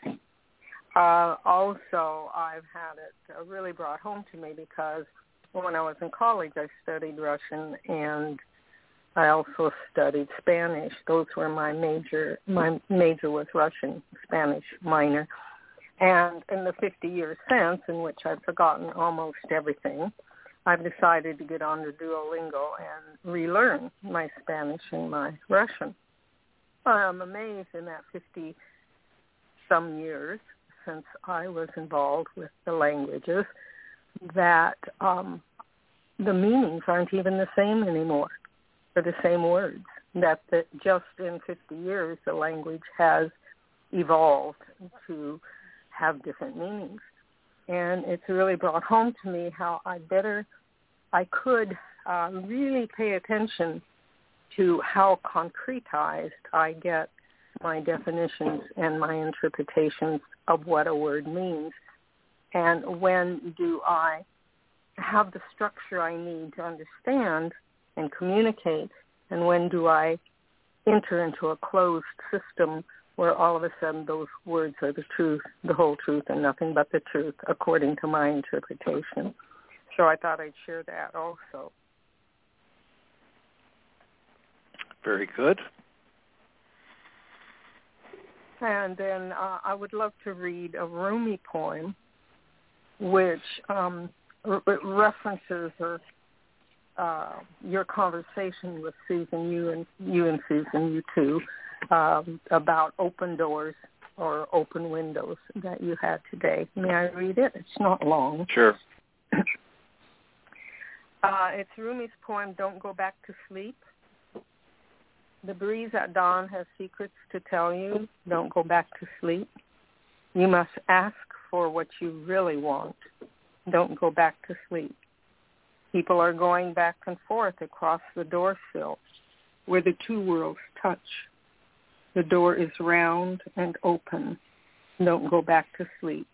Also, I've had it really brought home to me because when I was in college, I studied Russian and I also studied Spanish. Those were my major. My major was Russian, Spanish minor. And in the 50 years since, in which I've forgotten almost everything, I've decided to get on to Duolingo and relearn my Spanish and my Russian. I'm amazed in that 50-some years since I was involved with the languages that the meanings aren't even the same anymore for the same words, that just in 50 years the language has evolved to have different meanings. And it's really brought home to me how I could really pay attention to how concretized I get my definitions and my interpretations of what a word means. And when do I have the structure I need to understand and communicate, and when do I enter into a closed system where all of a sudden those words are the truth, the whole truth, and nothing but the truth, according to my interpretation. So I thought I'd share that also. Very good. And then I would love to read a Rumi poem which references your conversation with Susan, you and Susan, you two, about open doors or open windows that you had today. May I read it? It's not long. Sure. It's Rumi's poem, Don't Go Back to Sleep. The breeze at dawn has secrets to tell you. Don't go back to sleep. You must ask for what you really want. Don't go back to sleep. People are going back and forth across the door sill where the two worlds touch. The door is round and open. Don't go back to sleep.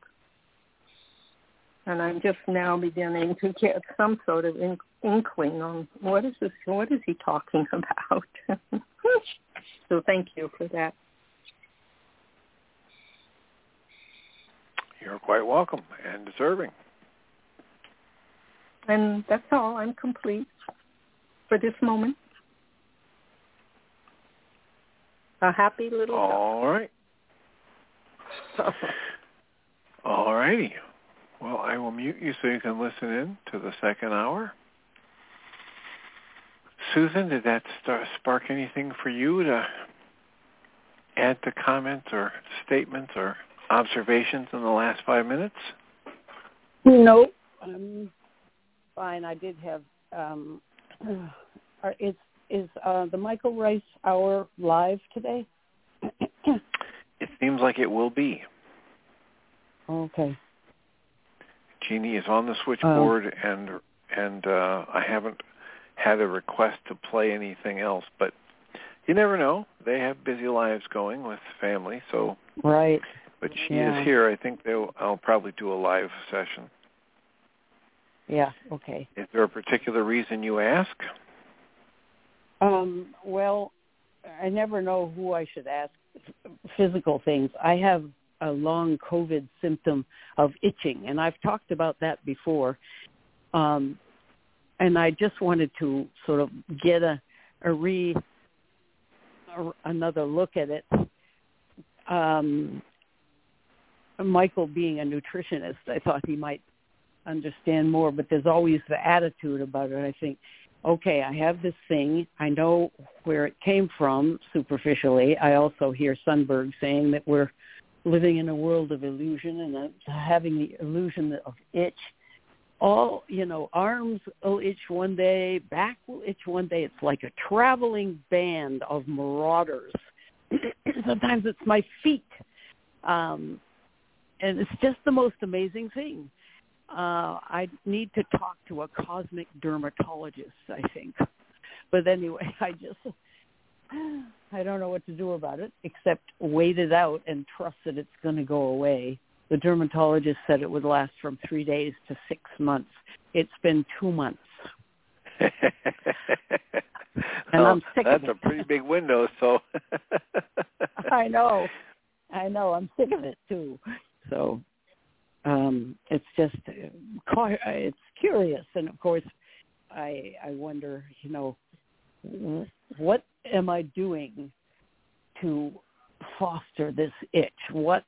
And I'm just now beginning to get some sort of inkling on what is he talking about? So thank you for that. You're quite welcome and deserving. And that's all. I'm complete for this moment. A happy little All right. All righty. Well, I will mute you so you can listen in to the second hour. Susan, did that spark anything for you to add to comments or statements or observations in the last 5 minutes? Nope. I'm fine. I did have, is the Michael Rice Hour live today? It seems like it will be. Okay. Jeannie is on the switchboard, and I haven't had a request to play anything else, but you never know. They have busy lives going with family, so right. But she is here. I think I'll probably do a live session. Yeah. Okay. Is there a particular reason you ask? Well, I never know who I should ask physical things. I have a long COVID symptom of itching, and I've talked about that before. And I just wanted to sort of get another look at it. Michael, being a nutritionist, I thought he might understand more, but there's always the attitude about it. I think, okay, I have this thing. I know where it came from superficially. I also hear Sundberg saying that we're living in a world of illusion and having the illusion of itch. All, arms will itch one day, back will itch one day. It's like a traveling band of marauders. Sometimes it's my feet. And it's just the most amazing thing. I need to talk to a cosmic dermatologist, I think. But anyway, I don't know what to do about it except wait it out and trust that it's going to go away. The dermatologist said it would last from 3 days to 6 months. It's been 2 months. And I'm sick of it. That's a pretty big window, so. I know. I'm sick of it, too. So it's just, it's curious. And, of course, I wonder, what am I doing to foster this itch? What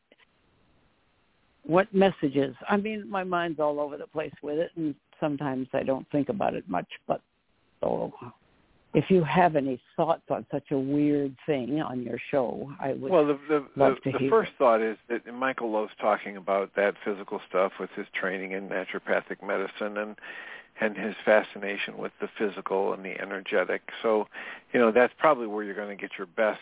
messages? I mean, my mind's all over the place with it, and sometimes I don't think about it much. But so if you have any thoughts on such a weird thing on your show, I would love to hear. The first thought is that Michael loves talking about that physical stuff with his training in naturopathic medicine and his fascination with the physical and the energetic. So, that's probably where you're going to get your best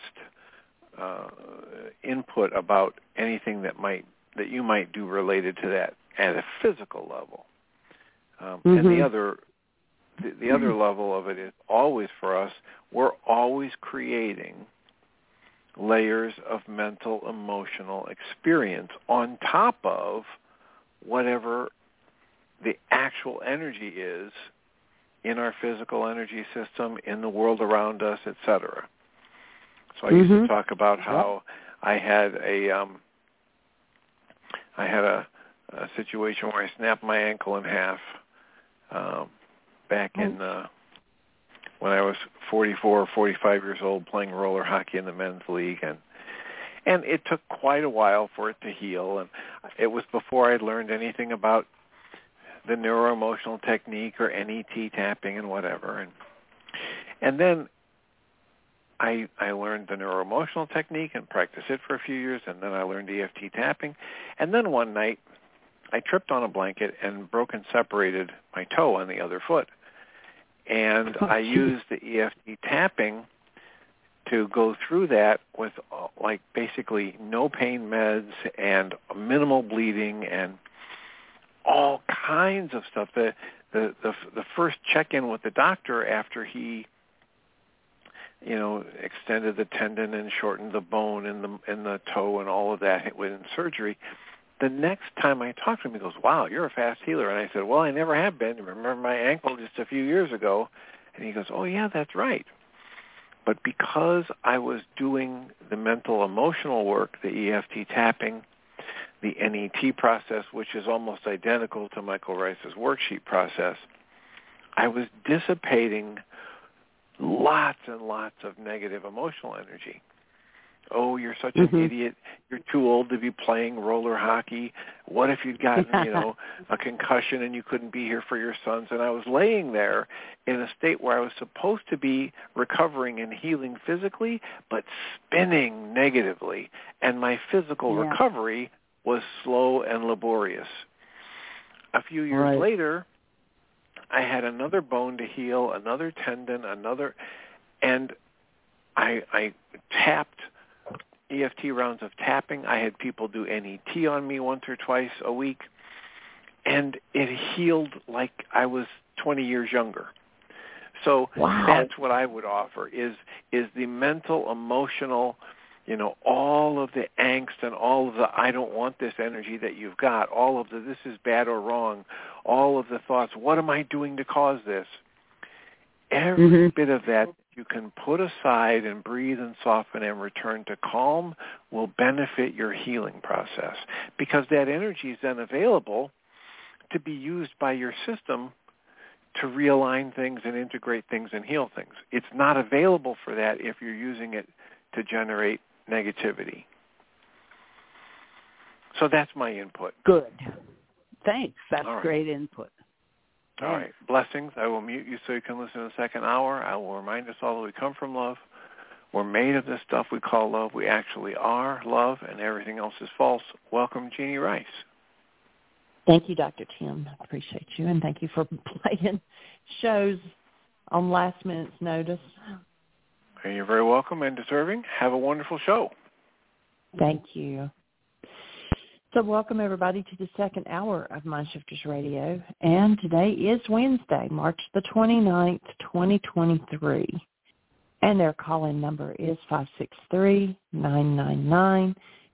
input about anything that you might do related to that at a physical level. And the other level of it is always for us, we're always creating layers of mental, emotional experience on top of whatever the actual energy is in our physical energy system, in the world around us, etc. So I used to talk about how I had a situation where I snapped my ankle in half back in when I was 44 or 45 years old, playing roller hockey in the men's league, and it took quite a while for it to heal, and it was before I'd learned anything about the neuroemotional technique or NET tapping and whatever, and then I learned the neuroemotional technique and practiced it for a few years, and then I learned EFT tapping. And then one night, I tripped on a blanket and broke and separated my toe on the other foot. And I used the EFT tapping to go through that with, basically no pain meds and minimal bleeding and all kinds of stuff. The first check-in with the doctor after he extended the tendon and shortened the bone in the toe and all of that within surgery. The next time I talked to him, he goes, "Wow, you're a fast healer." And I said, "Well, I never have been. Remember my ankle just a few years ago?" And he goes, "Oh, yeah, that's right." But because I was doing the mental emotional work, the EFT tapping, the NET process, which is almost identical to Michael Rice's worksheet process, I was dissipating lots and lots of negative emotional energy. Oh, you're such an idiot. You're too old to be playing roller hockey. What if you'd gotten, a concussion and you couldn't be here for your sons? And I was laying there in a state where I was supposed to be recovering and healing physically, but spinning negatively. And my physical recovery was slow and laborious. A few years later, I had another bone to heal, another tendon, and I tapped EFT rounds of tapping. I had people do NET on me once or twice a week, and it healed like I was 20 years younger. So that's what I would offer is the mental, emotional, all of the angst and all of the I don't want this energy that you've got, all of the this is bad or wrong, all of the thoughts, what am I doing to cause this? Every bit of that you can put aside and breathe and soften and return to calm will benefit your healing process, because that energy is then available to be used by your system to realign things and integrate things and heal things. It's not available for that if you're using it to generate negativity. So that's my input. Good. Thanks. That's All right. Great input. All right. Blessings. I will mute you so you can listen to the second hour. I will remind us all that we come from love. We're made of this stuff we call love. We actually are love, and everything else is false. Welcome, Jeannie Rice. Thank you, Dr. Tim. I appreciate you, and thank you for playing shows on last minute's notice. And you're very welcome and deserving. Have a wonderful show. Thank you. So welcome, everybody, to the second hour of Mindshifters Radio. And today is Wednesday, March the 29th, 2023. And their call-in number is 563-999-3581.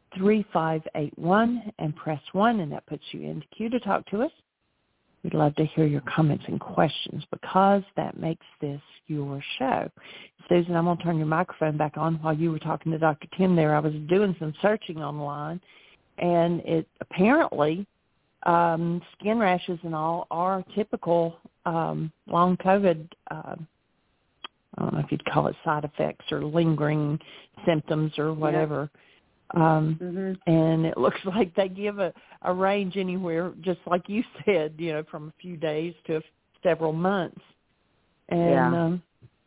And press 1, and that puts you in the queue to talk to us. We'd love to hear your comments and questions because that makes this your show. Susan, I'm going to turn your microphone back on. While you were talking to Dr. Tim there, I was doing some searching online. And it apparently, skin rashes and all are typical long COVID, I don't know if you'd call it side effects or lingering symptoms or whatever. Yeah. And it looks like they give a range anywhere, just like you said, from a few days to several months. And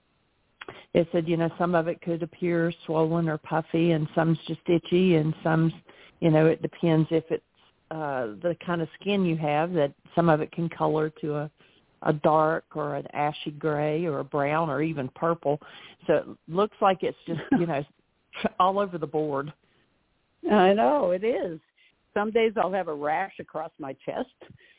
it said, some of it could appear swollen or puffy, and some's just itchy, and some's, it depends if it's the kind of skin you have, that some of it can color to a dark or an ashy gray or a brown or even purple. So it looks like it's just, all over the board. I know, it is. Some days I'll have a rash across my chest,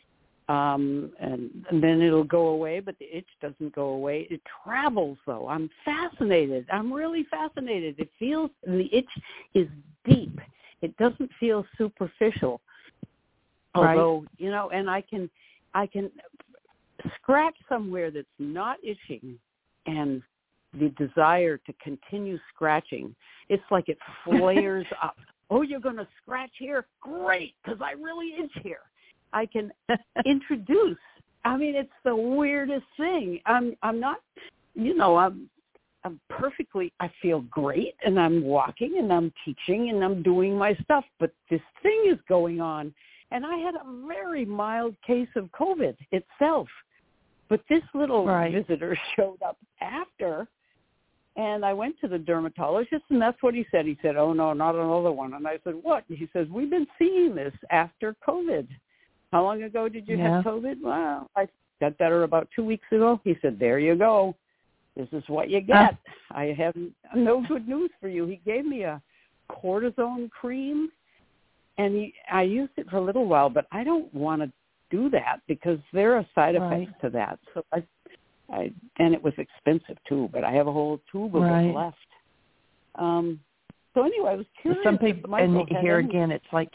and then it'll go away, but the itch doesn't go away. It travels, though. I'm fascinated. I'm really fascinated. It feels, and the itch is deep. It doesn't feel superficial, although, and I can scratch somewhere that's not itching, and the desire to continue scratching, it's like it flares up. Oh, you're going to scratch here? Great, because I really itch here. I can introduce. I mean, it's the weirdest thing. I'm not, I'm perfectly, I feel great, and I'm walking, and I'm teaching, and I'm doing my stuff, but this thing is going on. And I had a very mild case of COVID itself, but this little visitor showed up after, and I went to the dermatologist, and that's what he said. He said, oh, no, not another one. And I said, what? He says, we've been seeing this after COVID. How long ago did you have COVID? Well, I got better about 2 weeks ago. He said, there you go. This is what you get. I have no good news for you. He gave me a cortisone cream, and I used it for a little while, but I don't want to do that because there are side effects to that. So and it was expensive too, but I have a whole tube of it left. So anyway, I was curious. Some people, and here again, it's like,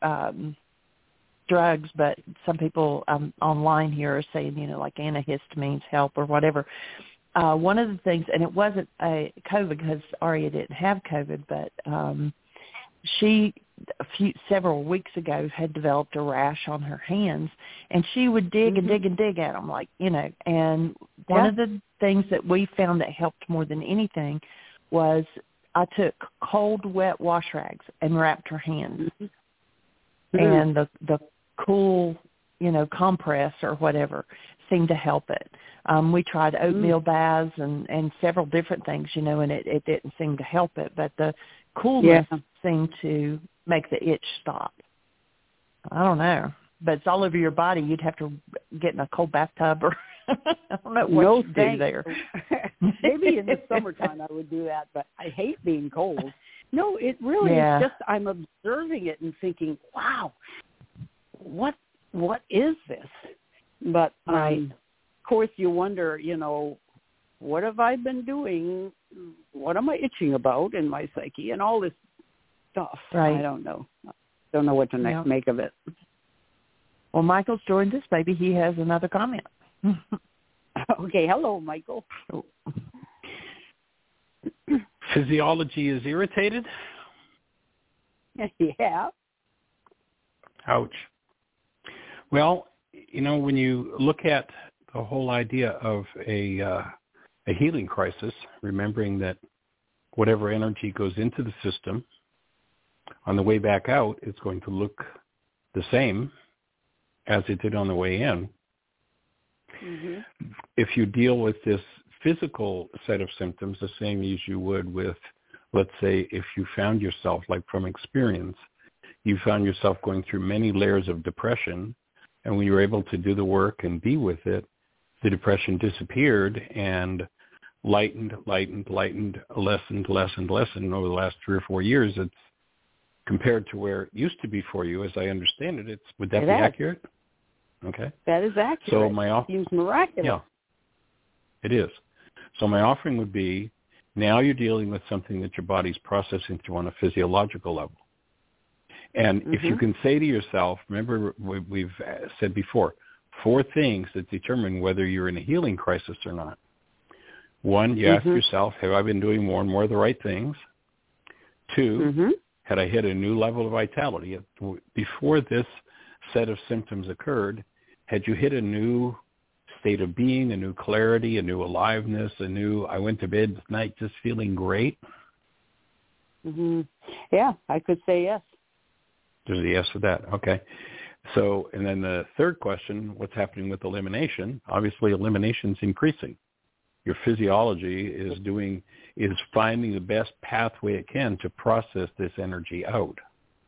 drugs, but some people online here are saying, like antihistamines help or whatever. One of the things, and it wasn't a COVID because Aria didn't have COVID, but she several weeks ago had developed a rash on her hands, and she would dig and dig and dig at them, and one of the things that we found that helped more than anything was I took cold, wet wash rags and wrapped her hands, and the cool, compress or whatever seemed to help it. We tried oatmeal baths and several different things, and it didn't seem to help it, but the coolness seemed to make the itch stop. I don't know, but it's all over your body. You'd have to get in a cold bathtub or I don't know what you do there. Maybe in the summertime I would do that, but I hate being cold. No, it really is just I'm observing it and thinking, wow, what is this? But of course you wonder, what have I been doing? What am I itching about in my psyche and all this stuff? I don't know. Don't know what to make of it. Well, Michael's joined us. Maybe he has another comment. Okay. Hello, Michael. Physiology is irritated? Yeah. Ouch. Well, when you look at the whole idea of a healing crisis, remembering that whatever energy goes into the system, on the way back out, it's going to look the same as it did on the way in. Mm-hmm. If you deal with this physical set of symptoms the same as you would with, let's say, if you found yourself, like from experience, you found yourself going through many layers of depression, and when you were able to do the work and be with it, the depression disappeared and lightened, lessened over the last 3 or 4 years. It's compared to where it used to be for you, as I understand it. Would that be accurate? Okay. That is accurate. So it seems miraculous. Yeah, it is. So my offering would be, now you're dealing with something that your body's processing through on a physiological level. And if you can say to yourself, remember we've said before, 4 things that determine whether you're in a healing crisis or not. 1, you ask yourself, have I been doing more and more of the right things? 2, had I hit a new level of vitality? Before this set of symptoms occurred, had you hit a new state of being, a new clarity, a new aliveness, I went to bed at night just feeling great? Yeah, I could say yes. There's a yes for that. Okay. So, and then the third question, what's happening with elimination? Obviously, elimination's increasing. Your physiology is finding the best pathway it can to process this energy out.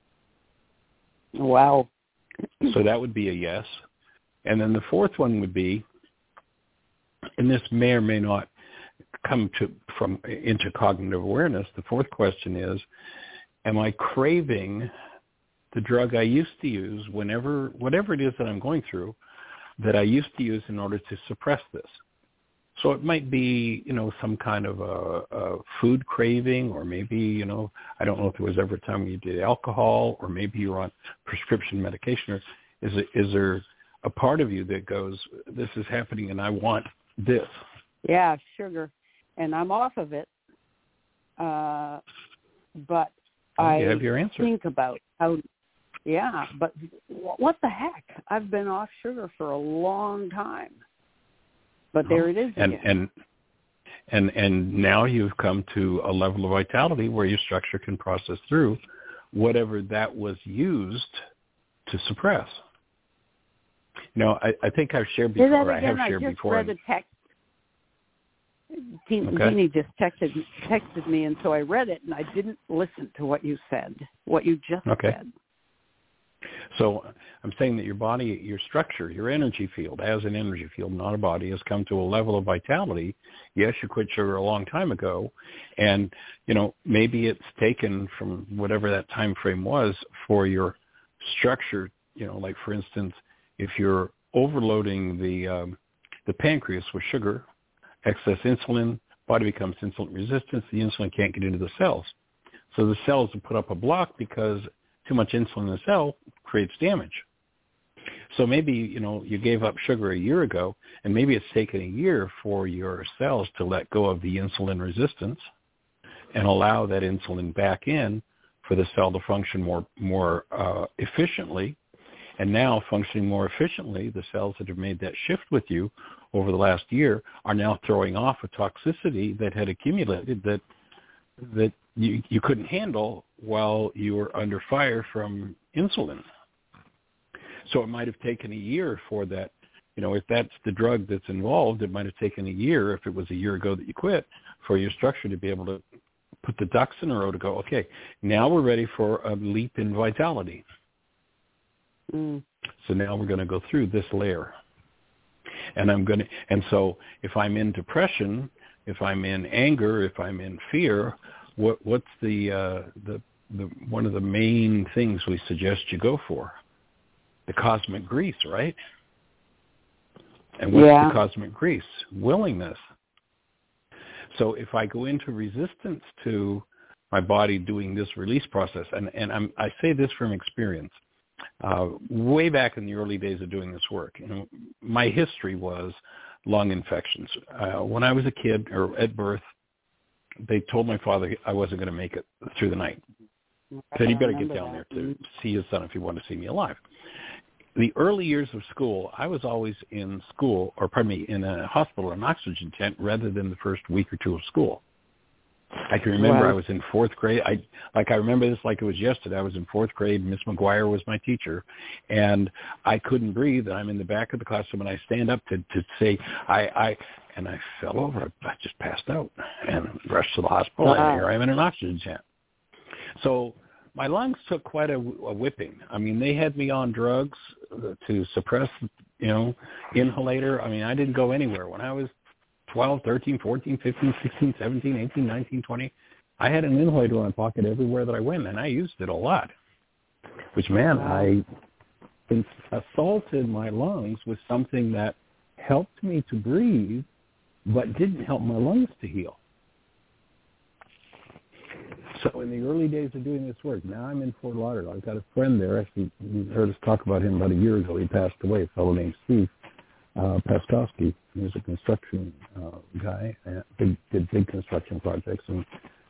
Wow. So that would be a yes. And then the fourth one would be, and this may or may not come into cognitive awareness, the fourth question is, am I craving the drug I used to use whatever it is that I'm going through, that I used to use in order to suppress this? So it might be, some kind of a food craving, or maybe, I don't know if there was ever a time when you did alcohol, or maybe you're on prescription medication. Or is there a part of you that goes, this is happening and I want this? Yeah, sugar. And I'm off of it. But I have your answer. Think about how, but what the heck? I've been off sugar for a long time. But there it is again. And now you've come to a level of vitality where your structure can process through whatever that was used to suppress. I think I've shared before. I have shared before. I just read a text. Jeannie just texted me, and so I read it, and I didn't listen to what you said, what you just said. So I'm saying that your body, your structure, your energy field, as an energy field, not a body, has come to a level of vitality. Yes, you quit sugar a long time ago, and, maybe it's taken from whatever that time frame was for your structure, like, for instance, if you're overloading the pancreas with sugar, excess insulin, body becomes insulin resistant, the insulin can't get into the cells. So the cells will put up a block because too much insulin in the cell creates damage. So maybe, you gave up sugar a year ago, and maybe it's taken a year for your cells to let go of the insulin resistance and allow that insulin back in for the cell to function more efficiently. And now, functioning more efficiently, the cells that have made that shift with you over the last year are now throwing off a toxicity that had accumulated that you couldn't handle while you were under fire from insulin. So it might have taken a year for that. If that's the drug that's involved, it might have taken a year, if it was a year ago that you quit, for your structure to be able to put the ducks in a row to go, okay, now we're ready for a leap in vitality. So now we're going to go through this layer. And so if I'm in depression, if I'm in anger, if I'm in fear, what's the one of the main things we suggest you go for? The cosmic grease, right? And what's the cosmic grease? Willingness. So if I go into resistance to my body doing this release process, and I say this from experience, way back in the early days of doing this work, my history was lung infections. When I was a kid, or at birth, they told my father I wasn't going to make it through the night. Said he better get down there to see his son if he wanted to see me alive. The early years of school, I was always in school, in a hospital, an oxygen tent, rather than the first week or two of school. I can remember I was in fourth grade. I remember this like it was yesterday. I was in fourth grade. Miss McGuire was my teacher, and I couldn't breathe. And I'm in the back of the classroom, and I stand up to say, and I fell over. I just passed out and rushed to the hospital, and here I'm in an oxygen tent. So my lungs took quite a whipping. I mean, they had me on drugs to suppress, inhalator. I mean, I didn't go anywhere. When I was 12, 13, 14, 15, 16, 17, 18, 19, 20, I had an inhalator in my pocket everywhere that I went, and I used it a lot, which, I assaulted my lungs with something that helped me to breathe but didn't help my lungs to heal. So in the early days of doing this work, now I'm in Fort Lauderdale. I've got a friend there. Actually, you heard us talk about him about a year ago. He passed away, a fellow named Steve Paskowski. He was a construction guy, did big construction projects, and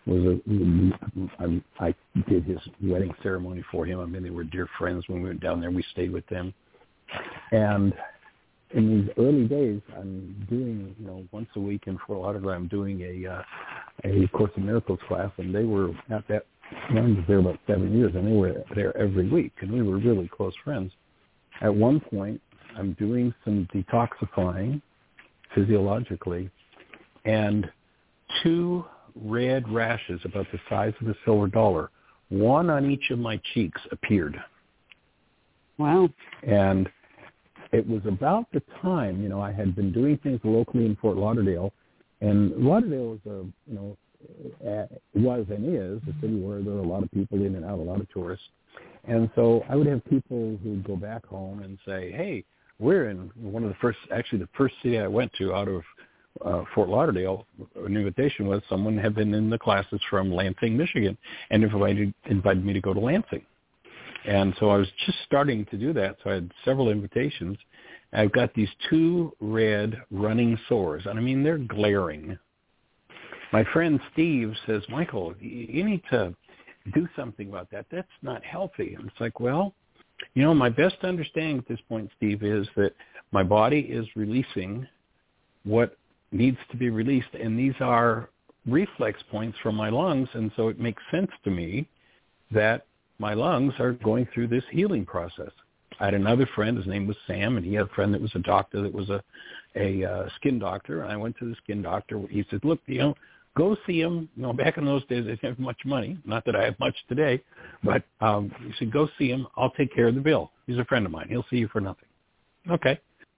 I did his wedding ceremony for him. I mean, they were dear friends when we went down there. We stayed with them. And in these early days, I'm doing, once a week in Fort Lauderdale, I'm doing a Course in Miracles class, and they were at that, I was there about 7 years, and they were there every week, and we were really close friends. At one point, I'm doing some detoxifying physiologically, and 2 red rashes about the size of a silver dollar, one on each of my cheeks, appeared. Wow. And it was about the time, I had been doing things locally in Fort Lauderdale, and Lauderdale was and is a city where there are a lot of people in and out, a lot of tourists. And so I would have people who would go back home and say, hey, we're in one of the first city I went to out of Fort Lauderdale. An invitation was someone had been in the classes from Lansing, Michigan, and invited me to go to Lansing. And so I was just starting to do that, so I had several invitations. I've got these 2 red running sores, and I mean, they're glaring. My friend Steve says, Michael, you need to do something about that. That's not healthy. And it's like, well, my best understanding at this point, Steve, is that my body is releasing what needs to be released, and these are reflex points from my lungs, and so it makes sense to me that my lungs are going through this healing process. I had another friend, his name was Sam, and he had a friend that was a doctor that was a skin doctor. And I went to the skin doctor. He said, look, go see him. Back in those days, they didn't have much money. Not that I have much today, but he said, go see him. I'll take care of the bill. He's a friend of mine. He'll see you for nothing. Okay.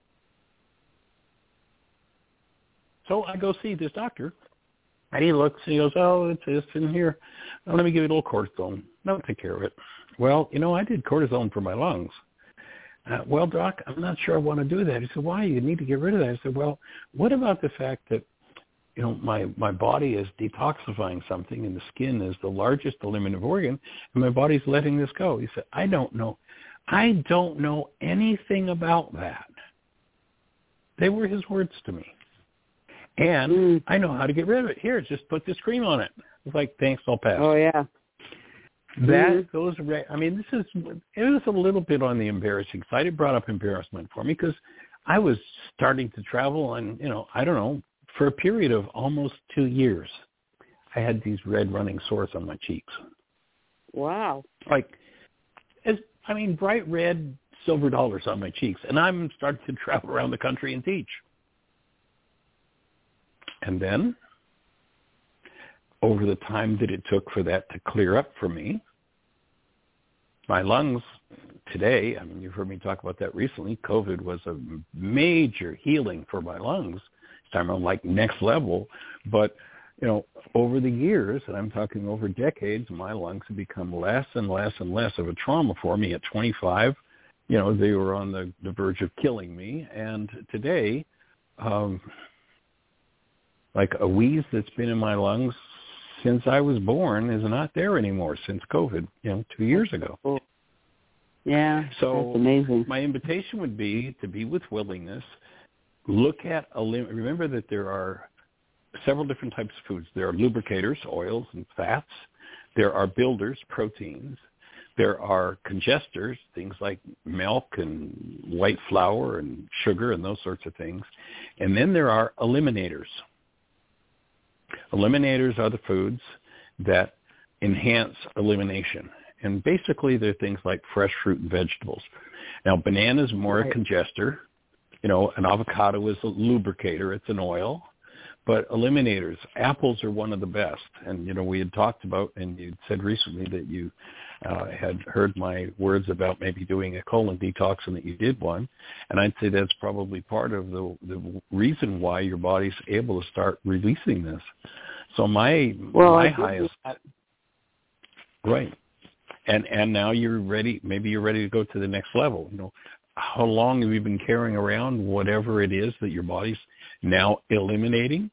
So I go see this doctor, and he looks, and he goes, oh, it's this in here. Oh, let me give you a little cortisone. That'll take care of it. Well, I did cortisone for my lungs. Well, Doc, I'm not sure I want to do that. He said, why? You need to get rid of that. I said, well, what about the fact that, my body is detoxifying something, and the skin is the largest eliminative organ, and my body's letting this go? He said, I don't know anything about that. They were his words to me. And I know how to get rid of it. Here, just put this cream on it. It's like, thanks, I'll pass. Oh, yeah. It was a little bit on the embarrassing side. It brought up embarrassment for me because I was starting to travel, and, I don't know, for a period of almost 2 years, I had these red running sores on my cheeks. Wow. Bright red silver dollars on my cheeks. And I'm starting to travel around the country and teach. And then, over the time that it took for that to clear up for me, my lungs today, you've heard me talk about that recently, COVID was a major healing for my lungs. This time I'm like next level. But, over the years, and I'm talking over decades, my lungs have become less and less and less of a trauma for me. At 25, they were on the verge of killing me. And today, like a wheeze that's been in my lungs since I was born is not there anymore since COVID, 2 years ago. Yeah, so that's amazing. My invitation would be to be with willingness. Look at remember that there are several different types of foods. There are lubricators, oils and fats. There are builders, proteins. There are congestors, things like milk and white flour and sugar and those sorts of things. And then there are eliminators. Eliminators are the foods that enhance elimination. And basically they're things like fresh fruit and vegetables. Now, banana is more a congester. You know, an avocado is a lubricator. It's an oil. But eliminators, apples are one of the best. And, you know, we had talked about, and you said recently that you had heard my words about maybe doing a colon detox and that you did one. And I'd say that's probably part of the reason why your body's able to start releasing this. So my highest... Right. And now you're ready, maybe you're ready to go to the next level. You know, how long have you been carrying around whatever it is that your body's now eliminating?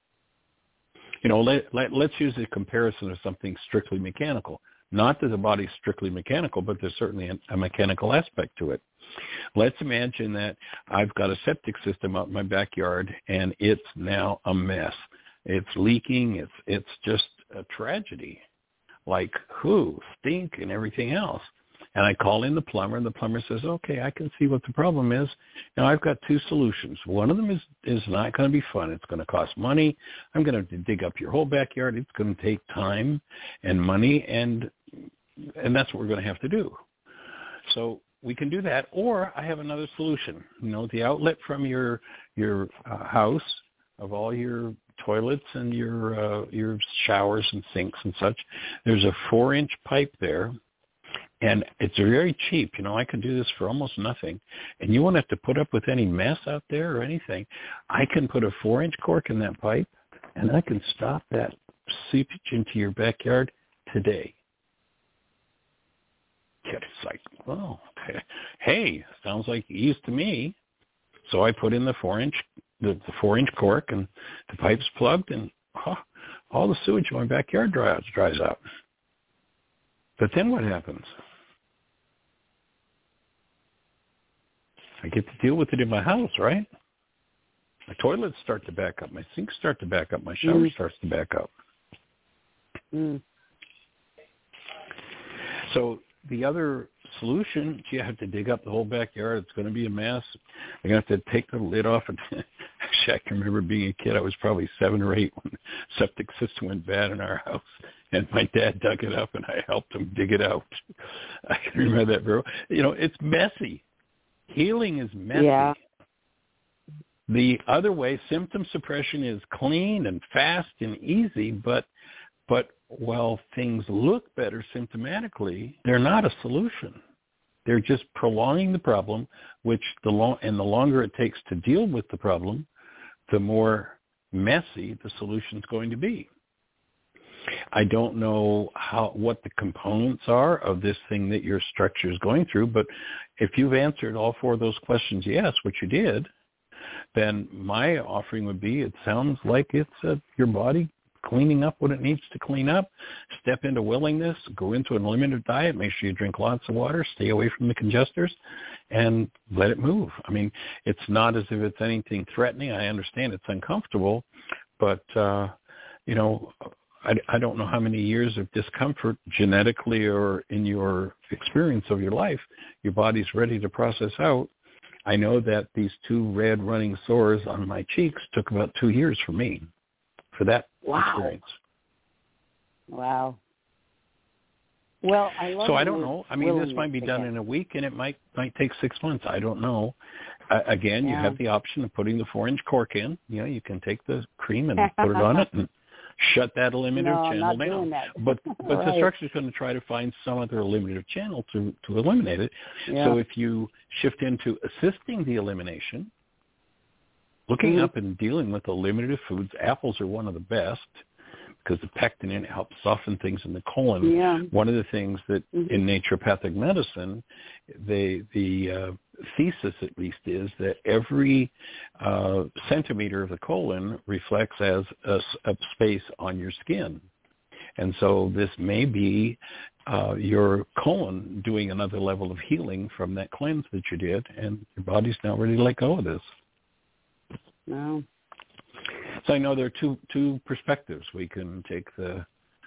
You know, let's use a comparison of something strictly mechanical. Not that the body's strictly mechanical, but there's certainly a mechanical aspect to it. Let's imagine that I've got a septic system out in my backyard, and it's now a mess. It's leaking. It's just a tragedy, like stink and everything else. And I call in the plumber, and the plumber says, okay, I can see what the problem is. Now, I've got two solutions. One of them is not going to be fun. It's going to cost money. I'm going to dig up your whole backyard. It's going to take time and money, and that's what we're going to have to do. So we can do that, or I have another solution. You know, the outlet from your house of all your toilets and your showers and sinks and such, there's a 4-inch pipe there. And it's very cheap. You know, I can do this for almost nothing. And you won't have to put up with any mess out there or anything. I can put a 4-inch cork in that pipe, and I can stop that seepage into your backyard today. It's like, well, hey, sounds like ease to me. So I put in the 4-inch cork, and the pipe's plugged, and all the sewage in my backyard dries out. But then what happens? I get to deal with it in my house, right? My toilets start to back up. My sinks start to back up. My shower starts to back up. So the other solution, you have to dig up the whole backyard. It's going to be a mess. You're going to have to take the lid off. And actually, I can remember being a kid. I was probably 7 or 8 when the septic system went bad in our house. And my dad dug it up, and I helped him dig it out. I can remember that, bro. You know, it's messy. Healing is messy. Yeah. The other way, symptom suppression is clean and fast and easy, but while things look better symptomatically, they're not a solution. They're just prolonging the problem, which the longer it takes to deal with the problem, the more messy the solution's going to be. I don't know what the components are of this thing that your structure is going through, but if you've answered all 4 of those questions yes, which you did, then my offering would be, it sounds like it's your body cleaning up what it needs to clean up. Step into willingness, go into an eliminative diet, make sure you drink lots of water, stay away from the congestors, and let it move. I mean, it's not as if it's anything threatening. I understand it's uncomfortable, but, you know, I don't know how many years of discomfort genetically or in your experience of your life your body's ready to process out. I know that these 2 red running sores on my cheeks took about 2 years for me, for that experience. Wow. Well, I love. So I don't know. I mean, this might be done in a week, and it might take 6 months. I don't know. Again, you have the option of putting the 4-inch cork in. You know, you can take the cream and put it on it and shut that eliminative channel down. But the structure is going to try to find some other eliminative channel to eliminate it. Yeah. So if you shift into assisting the elimination, looking up and dealing with eliminative foods, apples are one of the best because the pectin in it helps soften things in the colon. Yeah. One of the things that in naturopathic medicine, the thesis at least is that every centimeter of the colon reflects as a space on your skin. And so this may be your colon doing another level of healing from that cleanse that you did, and your body's now ready to let go of this. Wow. So I know there are two perspectives. We can take the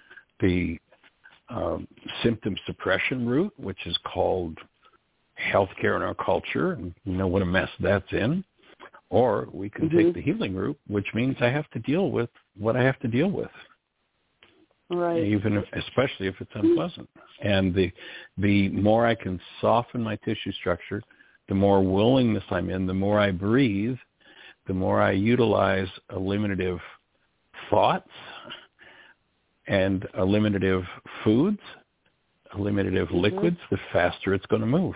symptom suppression route, which is called healthcare in our culture, and you know what a mess that's in. Or we can take the healing route, which means I have to deal with what I have to deal with. Right. Especially if it's unpleasant. And the more I can soften my tissue structure, the more willingness I'm in, the more I breathe, the more I utilize eliminative thoughts and eliminative foods, eliminative liquids, the faster it's going to move.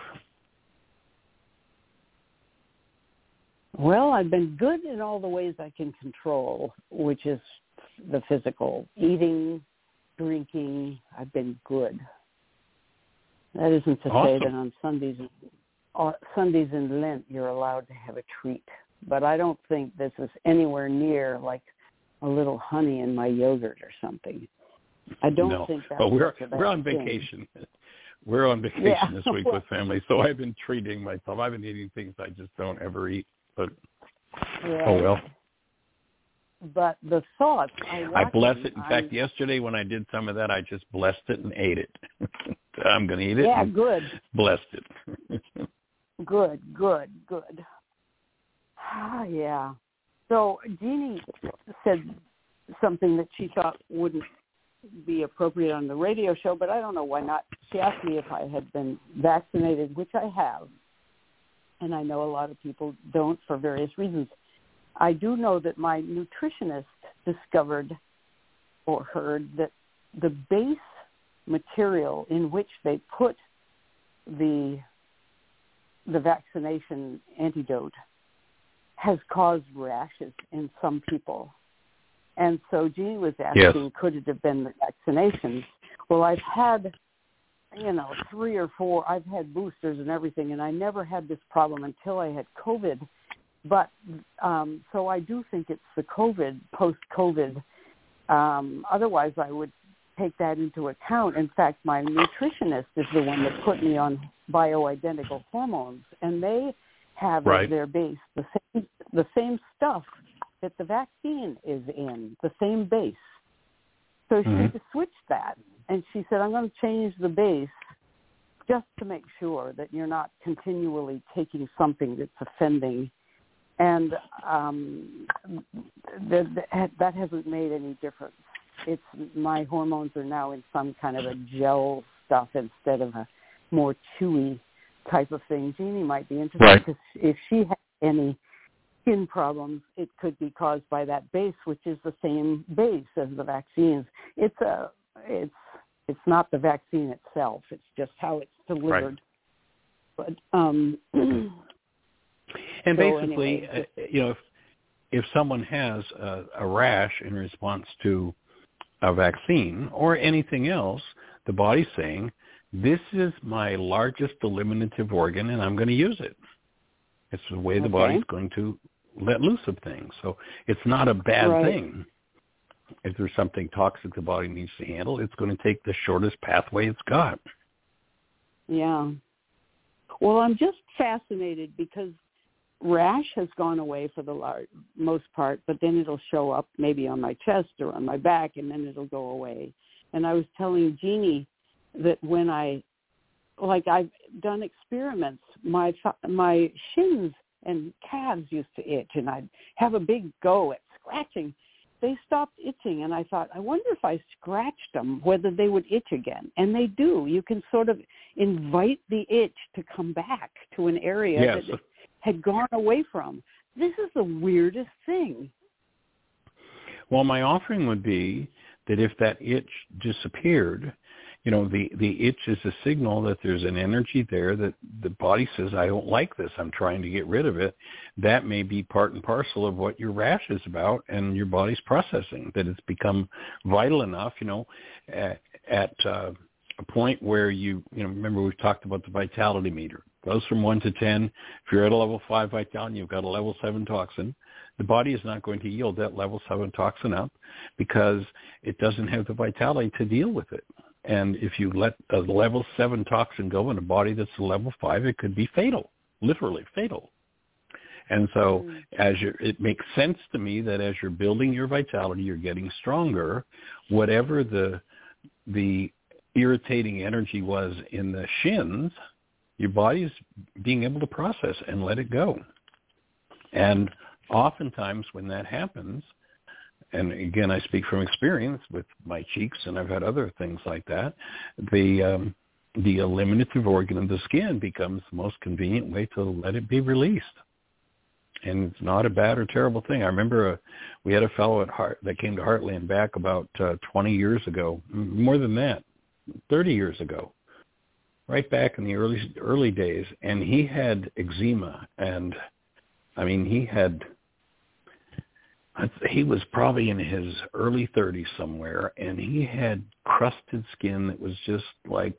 Well, I've been good in all the ways I can control, which is the physical. Eating, drinking, I've been good. That isn't to say that on Sundays in Lent you're allowed to have a treat. But I don't think this is anywhere near like a little honey in my yogurt or something. I don't think that's we're on vacation. We're on vacation this week with family, so I've been treating myself. I've been eating things I just don't ever eat. But oh well. But the thoughts, I bless it. In fact, yesterday when I did some of that, I just blessed it and ate it. I'm going to eat it. Yeah, good. Blessed it. Good. Yeah. So Jeannie said something that she thought wouldn't be appropriate on the radio show, but I don't know why not. She asked me if I had been vaccinated, which I have. And I know a lot of people don't for various reasons. I do know that my nutritionist discovered or heard that the base material in which they put the vaccination antidote has caused rashes in some people. And so Jeannie was asking, could it have been the vaccinations? Well, I've had 3 or 4, I've had boosters and everything, and I never had this problem until I had COVID. But so I do think it's the COVID, post-COVID. Otherwise, I would take that into account. In fact, my nutritionist is the one that put me on bioidentical hormones, and they have as their base the same stuff that the vaccine is in, the same base. So she switched that. And she said, I'm going to change the base just to make sure that you're not continually taking something that's offending. And that hasn't made any difference. My hormones are now in some kind of a gel stuff instead of a more chewy type of thing. Jeannie might be interested because if she has any skin problems, it could be caused by that base, which is the same base as the vaccines. It's not the vaccine itself. It's just how it's delivered. But and basically, anyway, if someone has a rash in response to a vaccine or anything else, the body's saying, this is my largest eliminative organ and I'm going to use it. It's the way the body's going to let loose of things. So it's not a bad thing. If there's something toxic the body needs to handle, it's going to take the shortest pathway it's got. Yeah. Well, I'm just fascinated because rash has gone away for the most part, but then it'll show up maybe on my chest or on my back, and then it'll go away. And I was telling Jeannie that when I've done experiments, my shins and calves used to itch, and I'd have a big go at scratching. They stopped itching, and I thought, I wonder if I scratched them, whether they would itch again. And they do. You can sort of invite the itch to come back to an area that it had gone away from. This is the weirdest thing. Well, my offering would be that if that itch disappeared, the itch is a signal that there's an energy there that the body says, I don't like this. I'm trying to get rid of it. That may be part and parcel of what your rash is about and your body's processing, that it's become vital enough, at a point where remember we've talked about the vitality meter. It goes from 1 to 10. If you're at a level 5 vitality, you've got a level 7 toxin. The body is not going to yield that level 7 toxin up because it doesn't have the vitality to deal with it. And if you let a level 7 toxin go in a body that's a level 5, it could be fatal, literally fatal. And so it makes sense to me that as you're building your vitality, you're getting stronger. Whatever the irritating energy was in the shins, your body's being able to process and let it go. And oftentimes when that happens, and again, I speak from experience with my cheeks, and I've had other things like that, the eliminative organ of the skin becomes the most convenient way to let it be released. And it's not a bad or terrible thing. I remember we had a fellow that came to Heartland back about 20 years ago, more than that, 30 years ago, right back in the early days. And he had eczema. And, I mean, he was probably in his early 30s somewhere, and he had crusted skin that was just like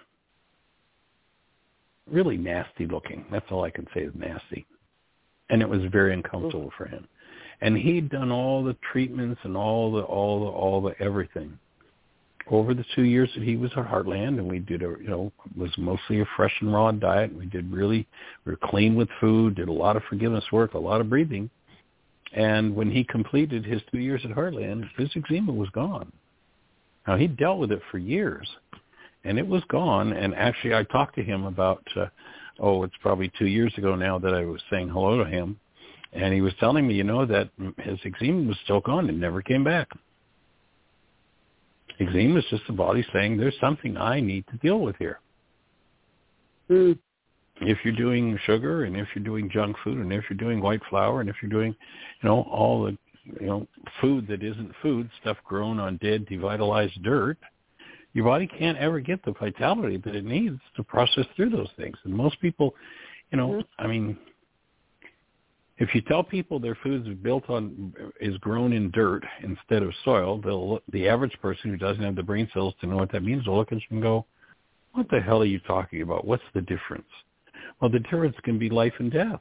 really nasty looking. That's all I can say is nasty. And it was very uncomfortable for him. And he'd done all the treatments and all the everything. Over the 2 years that he was at Heartland, and we did it was mostly a fresh and raw diet. We were clean with food, did a lot of forgiveness work, a lot of breathing. And when he completed his 2 years at Heartland, his eczema was gone. Now, he dealt with it for years, and it was gone. And actually, I talked to him about, it's probably 2 years ago now that I was saying hello to him. And he was telling me, that his eczema was still gone. It never came back. Eczema is just the body saying, there's something I need to deal with here. Mm. If you're doing sugar, and if you're doing junk food, and if you're doing white flour, and if you're doing, all the, food that isn't food, stuff grown on dead, devitalized dirt, your body can't ever get the vitality that it needs to process through those things. And most people, I mean, if you tell people their food is grown in dirt instead of soil, the average person who doesn't have the brain cells to know what that means will look at you and go, what the hell are you talking about? What's the difference? Well, the difference can be life and death.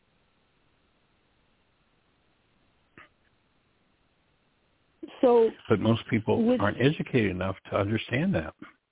But most people aren't educated enough to understand that.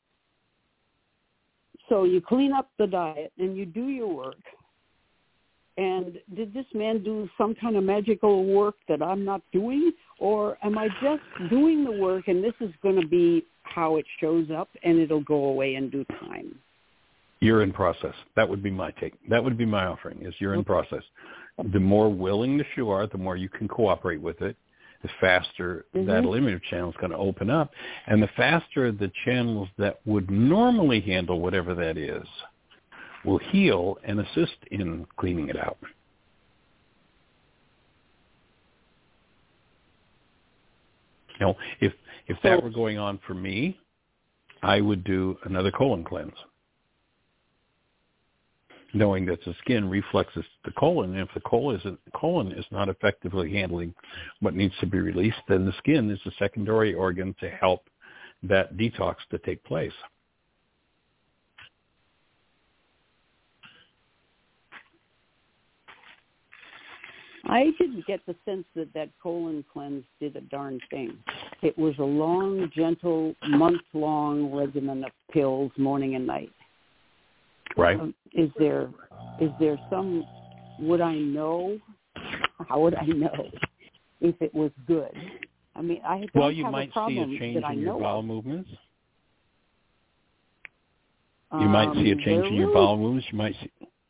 So you clean up the diet and you do your work. And did this man do some kind of magical work that I'm not doing? Or am I just doing the work and this is going to be how it shows up and it'll go away in due time? You're in process. That would be my take. That would be my offering, is you're in process. The more willingness you are, the more you can cooperate with it, the faster that eliminative channel is going to open up. And the faster the channels that would normally handle whatever that is will heal and assist in cleaning it out. If that were going on for me, I would do another colon cleanse, knowing that the skin reflexes the colon. And if the colon is not effectively handling what needs to be released, then the skin is a secondary organ to help that detox to take place. I didn't get the sense that colon cleanse did a darn thing. It was a long, gentle, month-long regimen of pills morning and night. Right. Is there some, would I know? How would I know if it was good? I mean, I don't you have might a problem see a change that I in your know bowel of. movements. You might see a change in your bowel movements. You might see.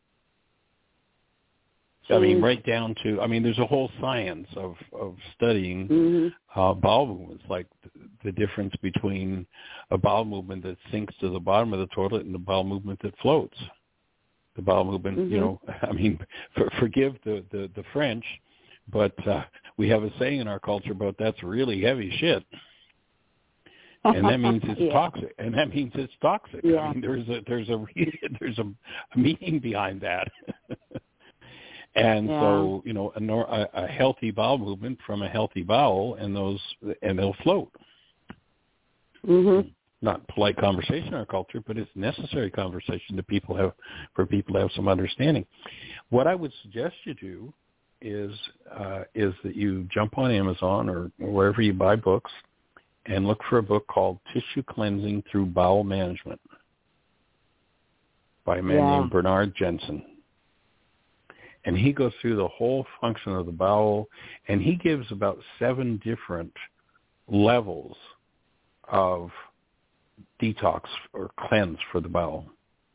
I mean, right down to, there's a whole science of studying bowel movements, like the difference between a bowel movement that sinks to the bottom of the toilet and the bowel movement that floats. The bowel movement, forgive the French, but we have a saying in our culture about that's really heavy shit. And that means it's toxic. And that means it's toxic. Yeah. I mean, there's a meaning behind that. And so, a healthy bowel movement from a healthy bowel, and they'll float. Mm-hmm. Not polite conversation in our culture, but it's necessary conversation for people to have some understanding. What I would suggest you do is that you jump on Amazon or wherever you buy books and look for a book called Tissue Cleansing Through Bowel Management by a man named Bernard Jensen. And he goes through the whole function of the bowel, and he gives about 7 different levels of detox or cleanse for the bowel.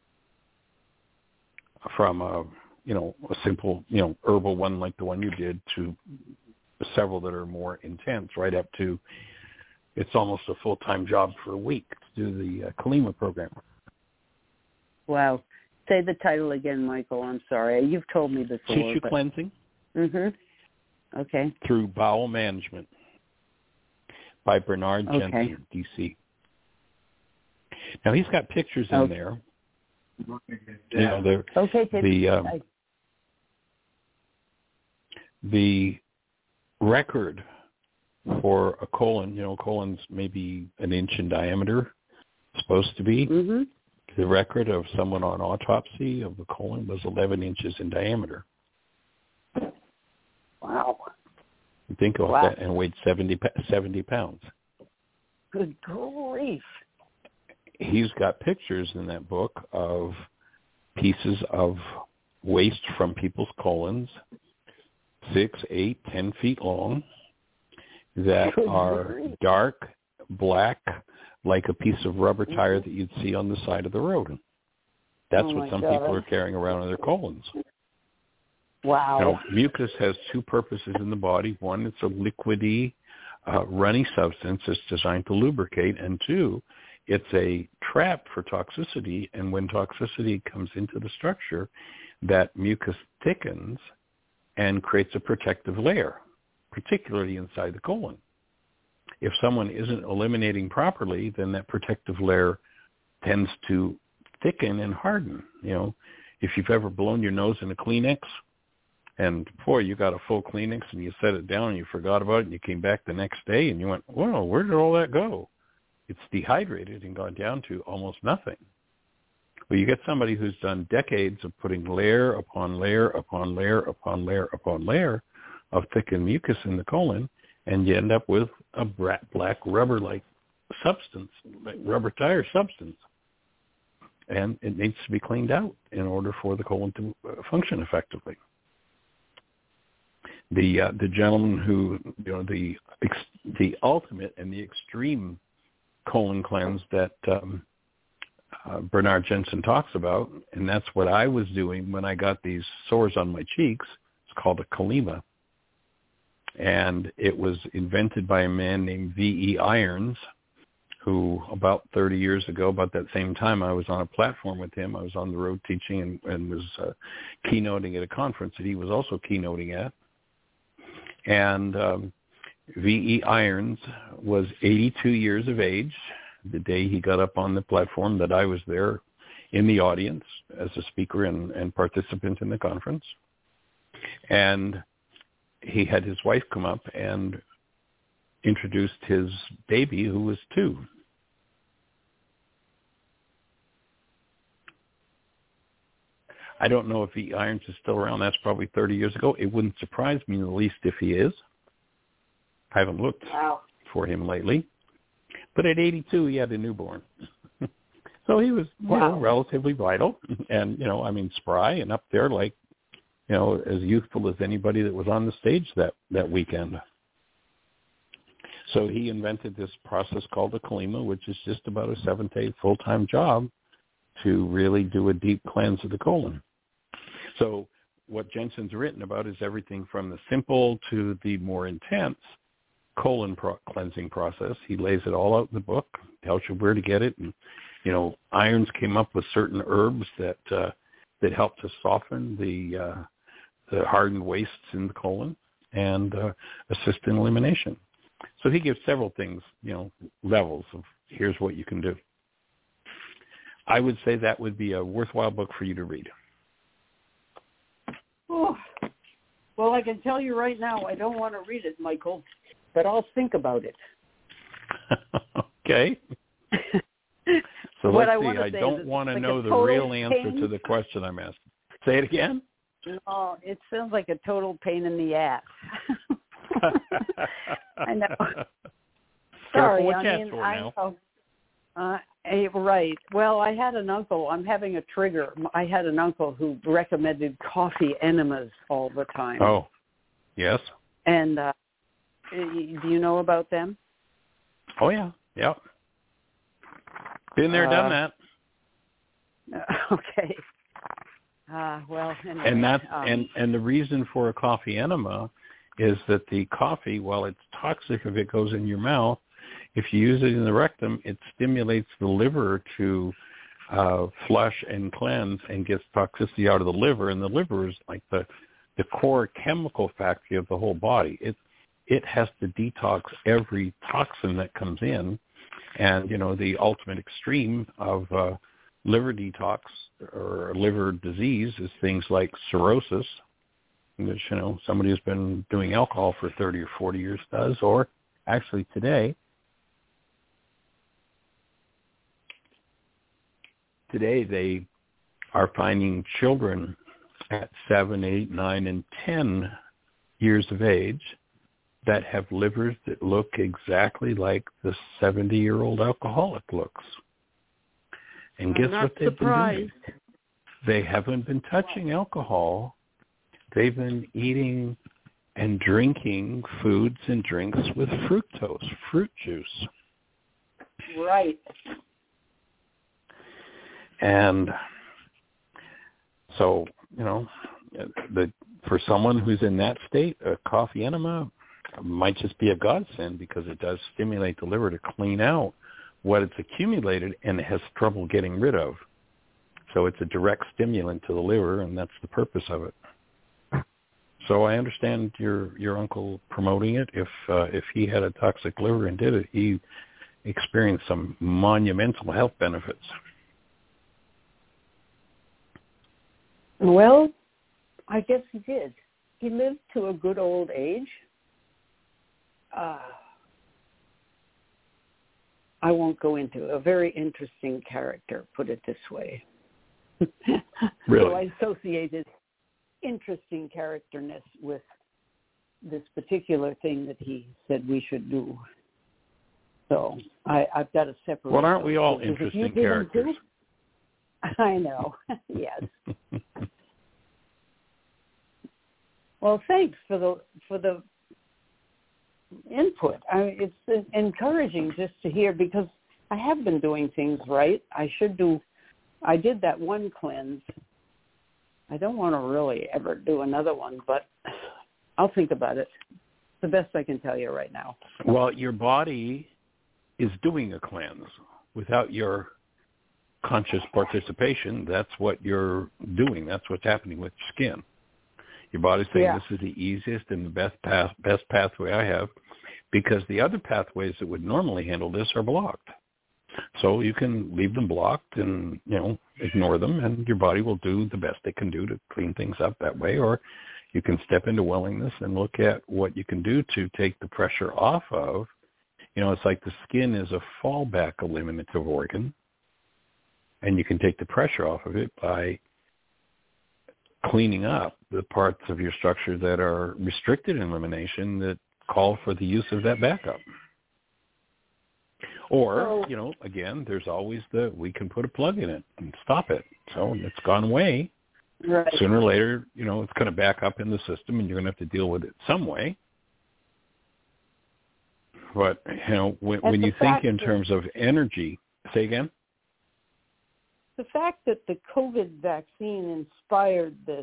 From a simple, herbal one like the one you did to several that are more intense, right up to it's almost a full-time job for a week to do the Kalima program. Wow. Say the title again, Michael. I'm sorry. You've told me before. Tissue Cleansing. Mm-hmm. Okay. Through Bowel Management by Bernard Jensen, D.C. Now, he's got pictures in there. The record for a colon, colon's maybe an inch in diameter, supposed to be. Mm-hmm. The record of someone on autopsy of the colon was 11 inches in diameter. Wow. Think of that, and weighed 70 pounds. Good grief. He's got pictures in that book of pieces of waste from people's colons, 6, 8, 10 feet long, that are dark, black, like a piece of rubber tire that you'd see on the side of the road. That's what some people are carrying around in their colons. Wow. Mucus has 2 purposes in the body. One, it's a liquidy, runny substance that's designed to lubricate. And 2, it's a trap for toxicity. And when toxicity comes into the structure, that mucus thickens and creates a protective layer, particularly inside the colon. If someone isn't eliminating properly, then that protective layer tends to thicken and harden. If you've ever blown your nose in a Kleenex, and boy, you got a full Kleenex and you set it down and you forgot about it and you came back the next day and you went, well, where did all that go? It's dehydrated and gone down to almost nothing. Well, you get somebody who's done decades of putting layer upon layer upon layer upon layer upon layer of thickened mucus in the colon, and you end up with a black rubber-like substance, like rubber tire substance. And it needs to be cleaned out in order for the colon to function effectively. The gentleman who, the ultimate and the extreme colon cleanse that Bernard Jensen talks about, and that's what I was doing when I got these sores on my cheeks. It's called a Kalima. And it was invented by a man named V.E. Irons, who about 30 years ago, about that same time, I was on a platform with him. I was on the road teaching and was keynoting at a conference that he was also keynoting at. And V.E. Irons was 82 years of age the day he got up on the platform that I was there in the audience as a speaker and participant in the conference. And he had his wife come up and introduced his baby, who was 2. I don't know if V. Irons is still around. That's probably 30 years ago. It wouldn't surprise me in the least if he is. I haven't looked for him lately. But at 82, he had a newborn. So he was relatively vital and, spry and up there like, as youthful as anybody that was on the stage that weekend. So he invented this process called the Kalima, which is just about a 7 to 8 full-time job to really do a deep cleanse of the colon. So what Jensen's written about is everything from the simple to the more intense colon cleansing process. He lays it all out in the book, tells you where to get it. And, Irons came up with certain herbs that help to soften the hardened wastes in the colon and assist in elimination. So he gives several things, levels of here's what you can do. I would say that would be a worthwhile book for you to read. Oh, well, I can tell you right now, I don't want to read it, Michael, but I'll think about it. Okay. So let's see. I don't want to know the real answer to the question I'm asking. Say it again. Oh, it sounds like a total pain in the ass. I know. Sorry, I mean, I know. Right. Well, I had an uncle. I'm having a trigger. I had an uncle who recommended coffee enemas all the time. Oh, yes. And do you know about them? Oh, yeah. Yep. Been there, done that. Okay. Well, anyway, and that's and the reason for a coffee enema is that the coffee, while it's toxic if it goes in your mouth, if you use it in the rectum, it stimulates the liver to flush and cleanse and gets toxicity out of the liver. And the liver is like the core chemical factory of the whole body. It has to detox every toxin that comes in. And, the ultimate extreme of liver detox or liver disease is things like cirrhosis, which, somebody who's been doing alcohol for 30 or 40 years does, or actually today they are finding children at 7, 8, 9, and 10 years of age that have livers that look exactly like the 70-year-old alcoholic looks. And guess what they've been doing? They haven't been touching alcohol. They've been eating and drinking foods and drinks with fructose, fruit juice. Right. And so, for someone who's in that state, a coffee enema might just be a godsend because it does stimulate the liver to clean out what it's accumulated and it has trouble getting rid of. So it's a direct stimulant to the liver, and that's the purpose of it. So I understand your uncle promoting it. If he had a toxic liver and did it, he experienced some monumental health benefits. Well, I guess he did. He lived to a good old age. I won't go into a very interesting character, put it this way. Really? So I associated interesting characterness with this particular thing that he said we should do. So I've got to separate. Well, aren't we all interesting characters? I know. Yes. Well, thanks for the input. It's encouraging just to hear because I have been doing things right. I did that one cleanse. I don't want to really ever do another one, but I'll think about it. It's the best I can tell you right now. Well, your body is doing a cleanse without your conscious participation. That's what you're doing. That's what's happening with your skin. Your body's saying This is the easiest and the best pathway I have because the other pathways that would normally handle this are blocked. So you can leave them blocked and, ignore them, and your body will do the best it can do to clean things up that way. Or you can step into willingness and look at what you can do to take the pressure off of. It's like the skin is a fallback eliminative organ, and you can take the pressure off of it by cleaning up the parts of your structure that are restricted in elimination that call for the use of that backup. Or, again, there's always we can put a plug in it and stop it. So it's gone away. Right. Sooner or later, it's going to back up in the system and you're going to have to deal with it some way. But, when you think in terms of energy, say again? The fact that the COVID vaccine inspired this,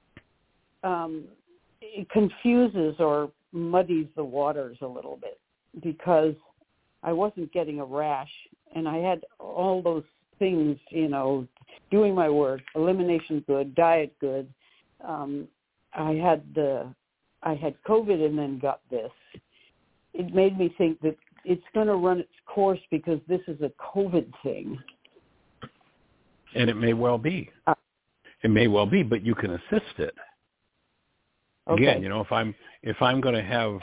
it confuses or muddies the waters a little bit because I wasn't getting a rash and I had all those things, doing my work, elimination good, diet good. I had COVID and then got this. It made me think that it's going to run its course because this is a COVID thing. And it may well be. It may well be, but you can assist it. Okay. Again, if I'm going to have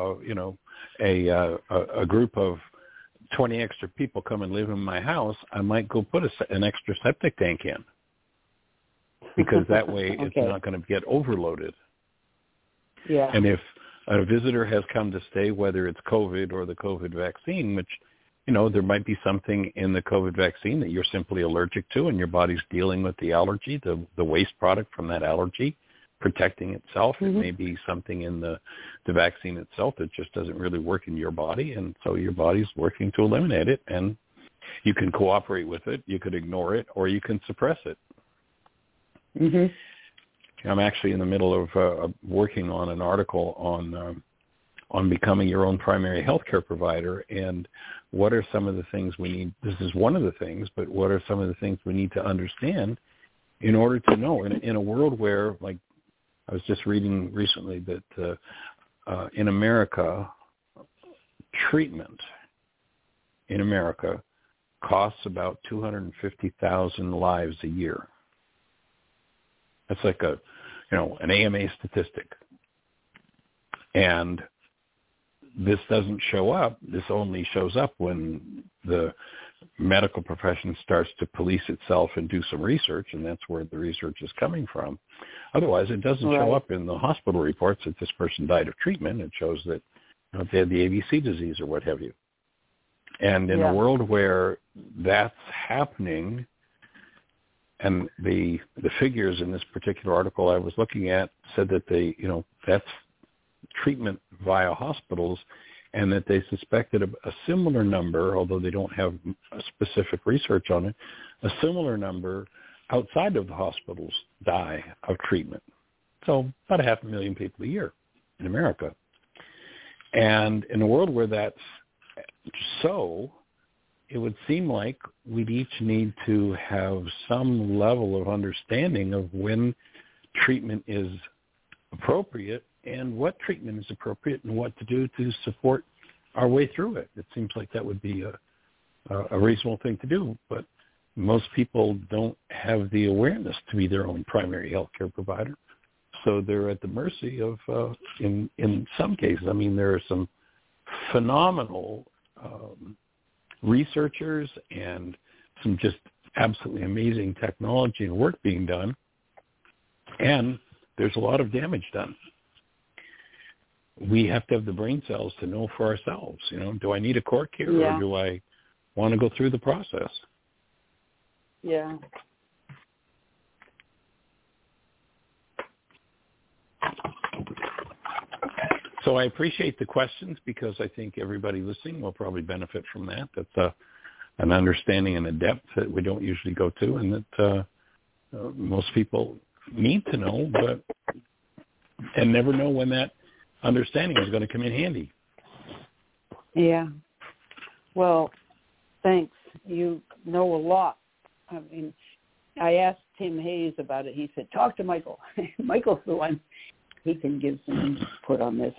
a group of 20 extra people come and live in my house, I might go put an extra septic tank in because that way it's not going to get overloaded. Yeah. And if a visitor has come to stay, whether it's COVID or the COVID vaccine, which there might be something in the COVID vaccine that you're simply allergic to, and your body's dealing with the allergy, the waste product from that allergy, protecting itself. It may be something in the vaccine itself that just doesn't really work in your body, and so your body's working to eliminate it, and you can cooperate with it, you could ignore it, or you can suppress it. I'm actually in the middle of working on an article on becoming your own primary healthcare provider, and what are some of the things we need. This is one of the things, but what are some of the things we need to understand in order to know in a world where, like I was just reading recently, that in America, treatment in America costs about 250,000 lives a year. That's like an AMA statistic. And this doesn't show up. This only shows up when the medical profession starts to police itself and do some research, and that's where the research is coming from. Otherwise, it doesn't show up in the hospital reports that this person died of treatment. It shows that they had the ABC disease or what have you. And in a world where that's happening, and the figures in this particular article I was looking at said that that's treatment via hospitals, and that they suspected a similar number, although they don't have a specific research on it, a similar number outside of the hospitals die of treatment. So about 500,000 people a year in America. And in a world where that's so, it would seem like we'd each need to have some level of understanding of when treatment is appropriate and what treatment is appropriate and what to do to support our way through it. It seems like that would be a reasonable thing to do, but most people don't have the awareness to be their own primary healthcare provider. So they're at the mercy of, in some cases, I mean, there are some phenomenal researchers and some just absolutely amazing technology and work being done, and there's a lot of damage done. We have to have the brain cells to know for ourselves, do I need a cork here or do I want to go through the process? Yeah. So I appreciate the questions because I think everybody listening will probably benefit from that. That's an understanding and a depth that we don't usually go to, and that most people need to know, and never know when that understanding is going to come in handy. Yeah. Well, thanks. You know a lot. I mean, I asked Tim Hayes about it. He said, talk to Michael. Michael's the one. He can give some input on this.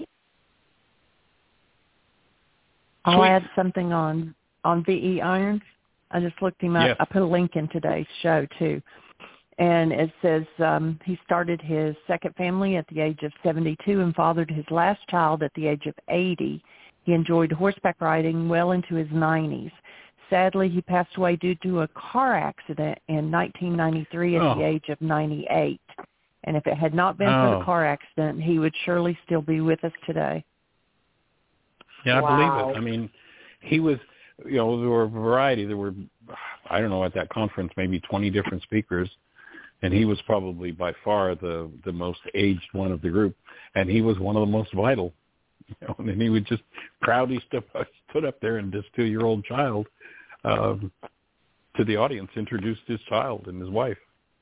I'll add something on V.E. Irons. I just looked him up. Yes. I put a link in today's show, too. And it says he started his second family at the age of 72 and fathered his last child at the age of 80. He enjoyed horseback riding well into his 90s. Sadly, he passed away due to a car accident in 1993 at the age of 98. And if it had not been for the car accident, he would surely still be with us today. Yeah, I believe it. I mean, he was, there were a variety. There were, I don't know, at that conference, maybe 20 different speakers. And he was probably by far the most aged one of the group. And he was one of the most vital. And he would just proudly stood up there and this 2-year-old child to the audience introduced his child and his wife,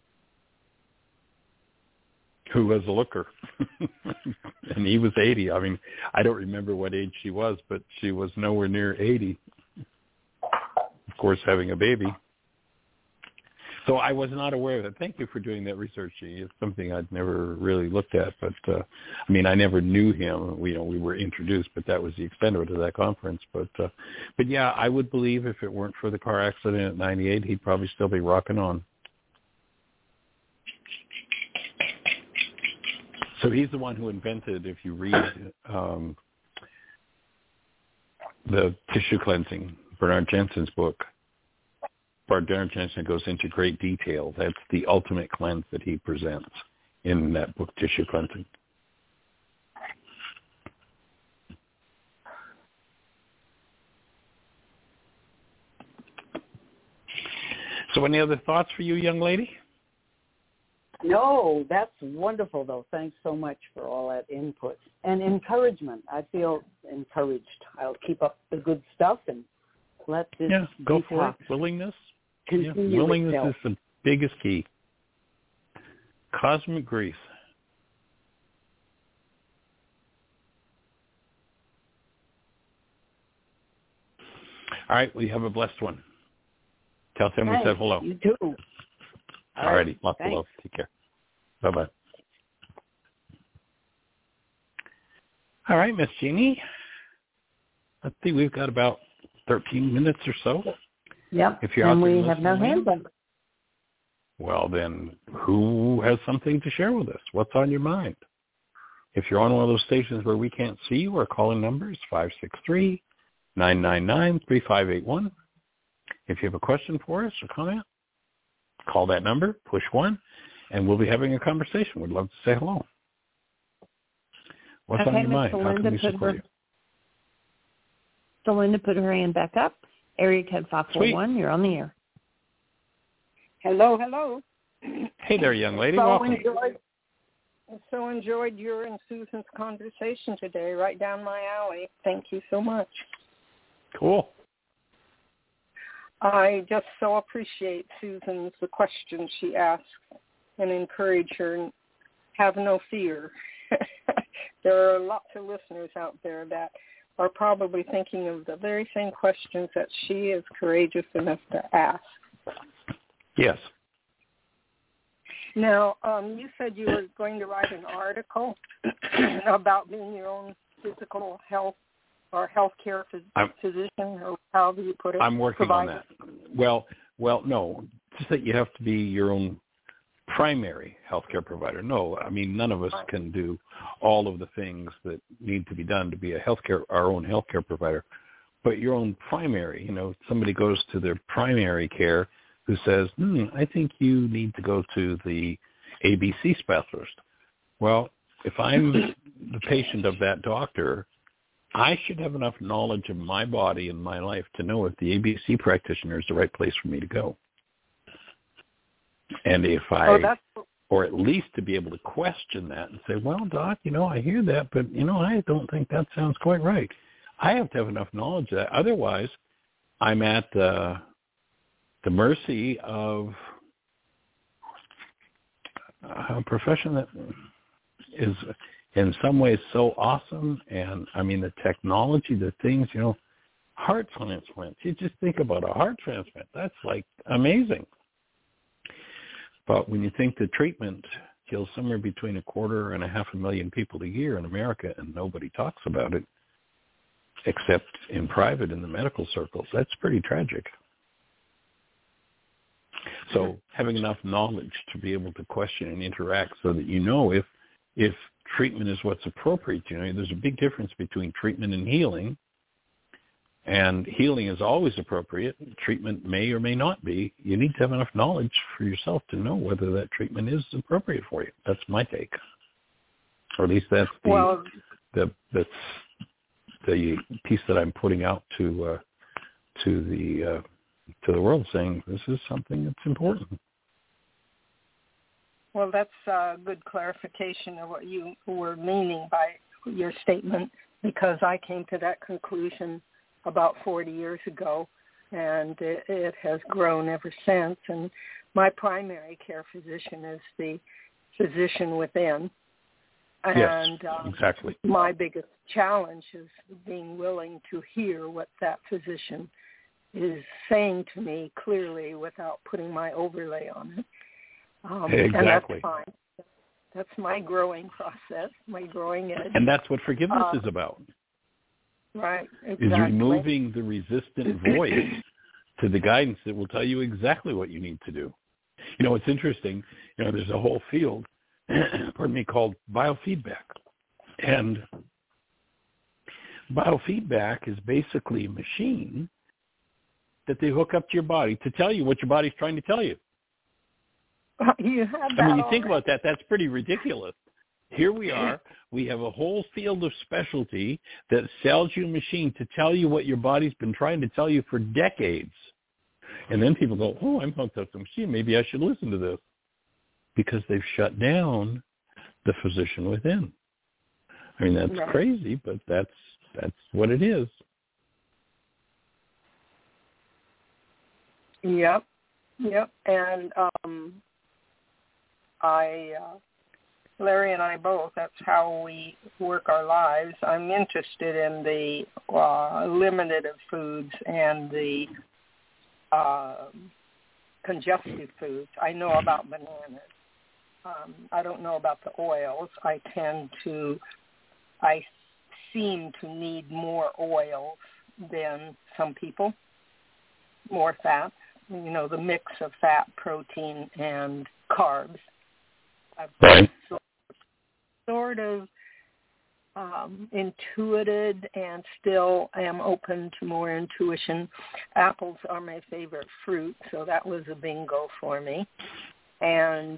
who was a looker. And he was 80. I mean, I don't remember what age she was, but she was nowhere near 80. Of course, having a baby. So I was not aware of that. Thank you for doing that research, G. It's something I'd never really looked at. But, I mean, I never knew him. We were introduced, but that was the extent of it at that conference. But yeah, I would believe if it weren't for the car accident at 98, he'd probably still be rocking on. So he's the one who invented, if you read the tissue cleansing, Bernard Jensen's book, Bernard Jensen goes into great detail. That's the ultimate cleanse that he presents in that book, Tissue Cleansing. So any other thoughts for you, young lady? No, that's wonderful, though. Thanks so much for all that input and encouragement. I feel encouraged. I'll keep up the good stuff and let this go for it. Willingness. Continue willingness itself. is the biggest key. Cosmic grief. All right, well, you have a blessed one. Tell Tim we said hello. You too. All righty, lots of love. Take care. Bye-bye. All right, Miss Jeannie. Let's see, we've got about 13 minutes or so. Yep, if you're and out there we have no hands up. Well, then, who has something to share with us? What's on your mind? If you're on one of those stations where we can't see you, our calling number is 563-999-3581. If you have a question for us or comment, call that number, push 1, and we'll be having a conversation. We'd love to say hello. What's on your mind? How can we support you? So Linda put her hand back up. Area code 541. You're on the air. Hello, hello. Hey there, young lady. Welcome. So enjoyed your and Susan's conversation today. Right down my alley. Thank you so much. Cool. I just so appreciate Susan's the questions she asks and encourage her and have no fear. There are lots of listeners out there that are probably thinking of the very same questions that she is courageous enough to ask. Yes. Now, you said you were going to write an article about being your own physical health or healthcare physician, or however you put it. I'm working on that. Well, no, just that you have to be your own primary healthcare provider. No, I mean, none of us can do all of the things that need to be done to be our own healthcare provider. But your own primary, somebody goes to their primary care who says, I think you need to go to the ABC specialist. Well, if I'm the patient of that doctor, I should have enough knowledge of my body and my life to know if the ABC practitioner is the right place for me to go. And if or at least to be able to question that and say, well, doc, I hear that, but, I don't think that sounds quite right. I have to have enough knowledge of that. Otherwise, I'm at the mercy of a profession that is in some ways so awesome. And, I mean, the technology, the things, heart transplants. You just think about a heart transplant. That's, amazing. But when you think the treatment kills somewhere between 250,000 and 500,000 people a year in America and nobody talks about it except in private in the medical circles, that's pretty tragic. So having enough knowledge to be able to question and interact so that if treatment is what's appropriate, there's a big difference between treatment and healing. And healing is always appropriate. Treatment may or may not be. You need to have enough knowledge for yourself to know whether that treatment is appropriate for you. That's my take. Or at least that's the piece that I'm putting out to the world, saying this is something that's important. Well, that's a good clarification of what you were meaning by your statement, because I came to that conclusion about 40 years ago, and it has grown ever since. And my primary care physician is the physician within. And yes, exactly. My biggest challenge is being willing to hear what that physician is saying to me clearly without putting my overlay on it. Exactly. And that's fine. That's my growing process, my growing edge. And that's what forgiveness is about. Right, exactly. Is removing the resistant voice to the guidance that will tell you exactly what you need to do. It's interesting. There's a whole field, called biofeedback. And biofeedback is basically a machine that they hook up to your body to tell you what your body's trying to tell you. You have that when you think about that, that's pretty ridiculous. Here we are. We have a whole field of specialty that sells you a machine to tell you what your body's been trying to tell you for decades. And then people go, oh, I'm hooked up to a machine. Maybe I should listen to this. Because they've shut down the physician within. I mean, that's crazy, but that's what it is. Yep. And Larry and I both, that's how we work our lives. I'm interested in the eliminative foods and the congestive foods. I know about bananas. I don't know about the oils. I seem to need more oils than some people, more fats, the mix of fat, protein, and carbs. I've sort of intuited and still am open to more intuition. Apples are my favorite fruit, so that was a bingo for me. And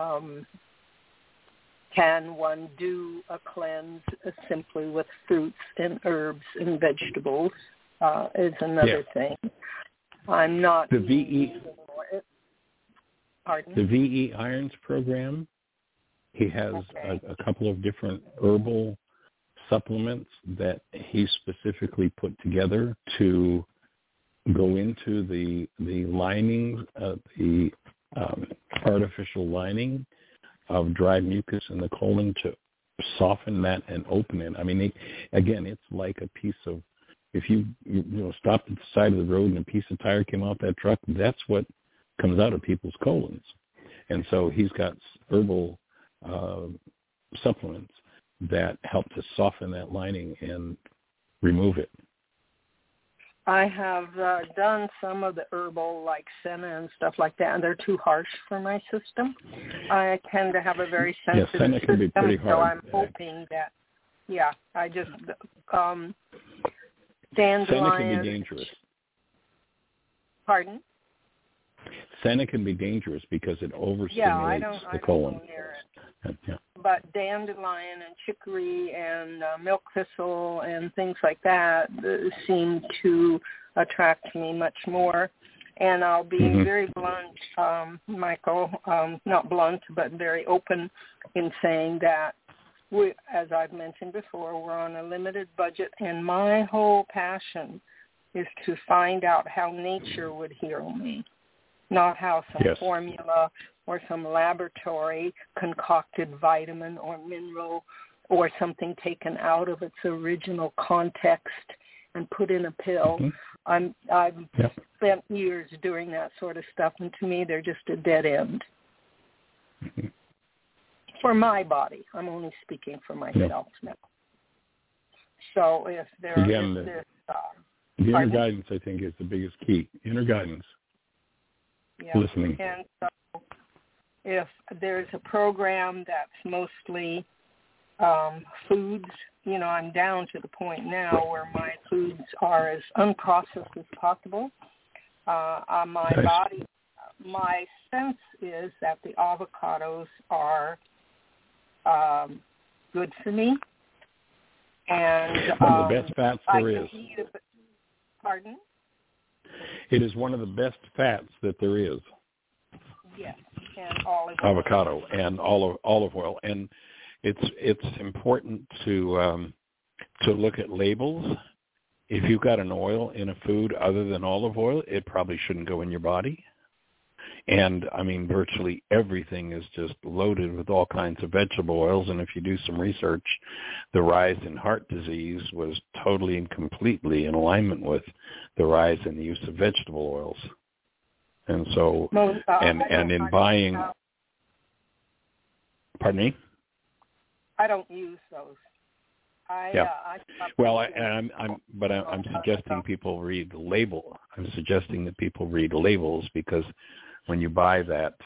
can one do a cleanse simply with fruits and herbs and vegetables is another thing. I'm not... The VE... Pardon? The VE Irons program, he has a couple of different herbal supplements that he specifically put together to go into the lining, the artificial lining of dry mucus in the colon to soften that and open it. I mean, again, it's like a piece of, if you stopped at the side of the road and a piece of tire came out that truck, that's what comes out of people's colons. And so he's got herbal supplements that help to soften that lining and remove it. I have done some of the herbal, like senna and stuff like that, and they're too harsh for my system. I tend to have a very sensitive senna can be pretty hard. So I'm hoping that, I just, dandelion. Senna can be dangerous. Pardon? Senna can be dangerous because it overstimulates the colon. But dandelion and chicory and milk thistle and things like that seem to attract me much more. And I'll be very blunt, Michael, not blunt, but very open in saying that, as I've mentioned before, we're on a limited budget, and my whole passion is to find out how nature would heal me, not how some formula or some laboratory concocted vitamin or mineral or something taken out of its original context and put in a pill. I've spent years doing that sort of stuff, and to me, they're just a dead end. For my body. I'm only speaking for myself now. So if there is this... the inner guidance, I think, is the biggest key. Inner guidance. Listening. And so if there's a program that's mostly foods, I'm down to the point now where my foods are as unprocessed as possible. My body, my sense is that the avocados are good for me. And one of the best fats there is. Pardon? It is one of the best fats that there is. Yes, and olive oil. Avocado and olive oil, and it's important to look at labels. If you've got an oil in a food other than olive oil, it probably shouldn't go in your body. And I mean, virtually everything is just loaded with all kinds of vegetable oils. And if you do some research, the rise in heart disease was totally and completely in alignment with the rise in the use of vegetable oils. And so, and in buying, pardon me? I don't use those. I'm suggesting people read the label. I'm suggesting that people read labels, because when you buy that,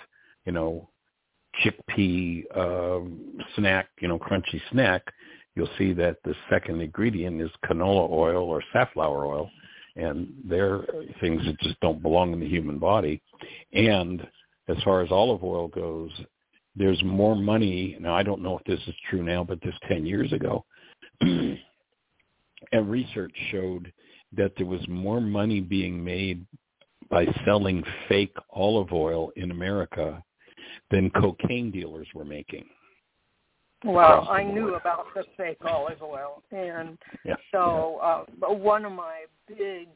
chickpea snack, crunchy snack, you'll see that the second ingredient is canola oil or safflower oil, and they're things that just don't belong in the human body. And as far as olive oil goes, there's more money. Now, I don't know if this is true now, but this 10 years ago, and research showed that there was more money being made by selling fake olive oil in America than cocaine dealers were making. Well, I knew about the fake olive oil, and one of my big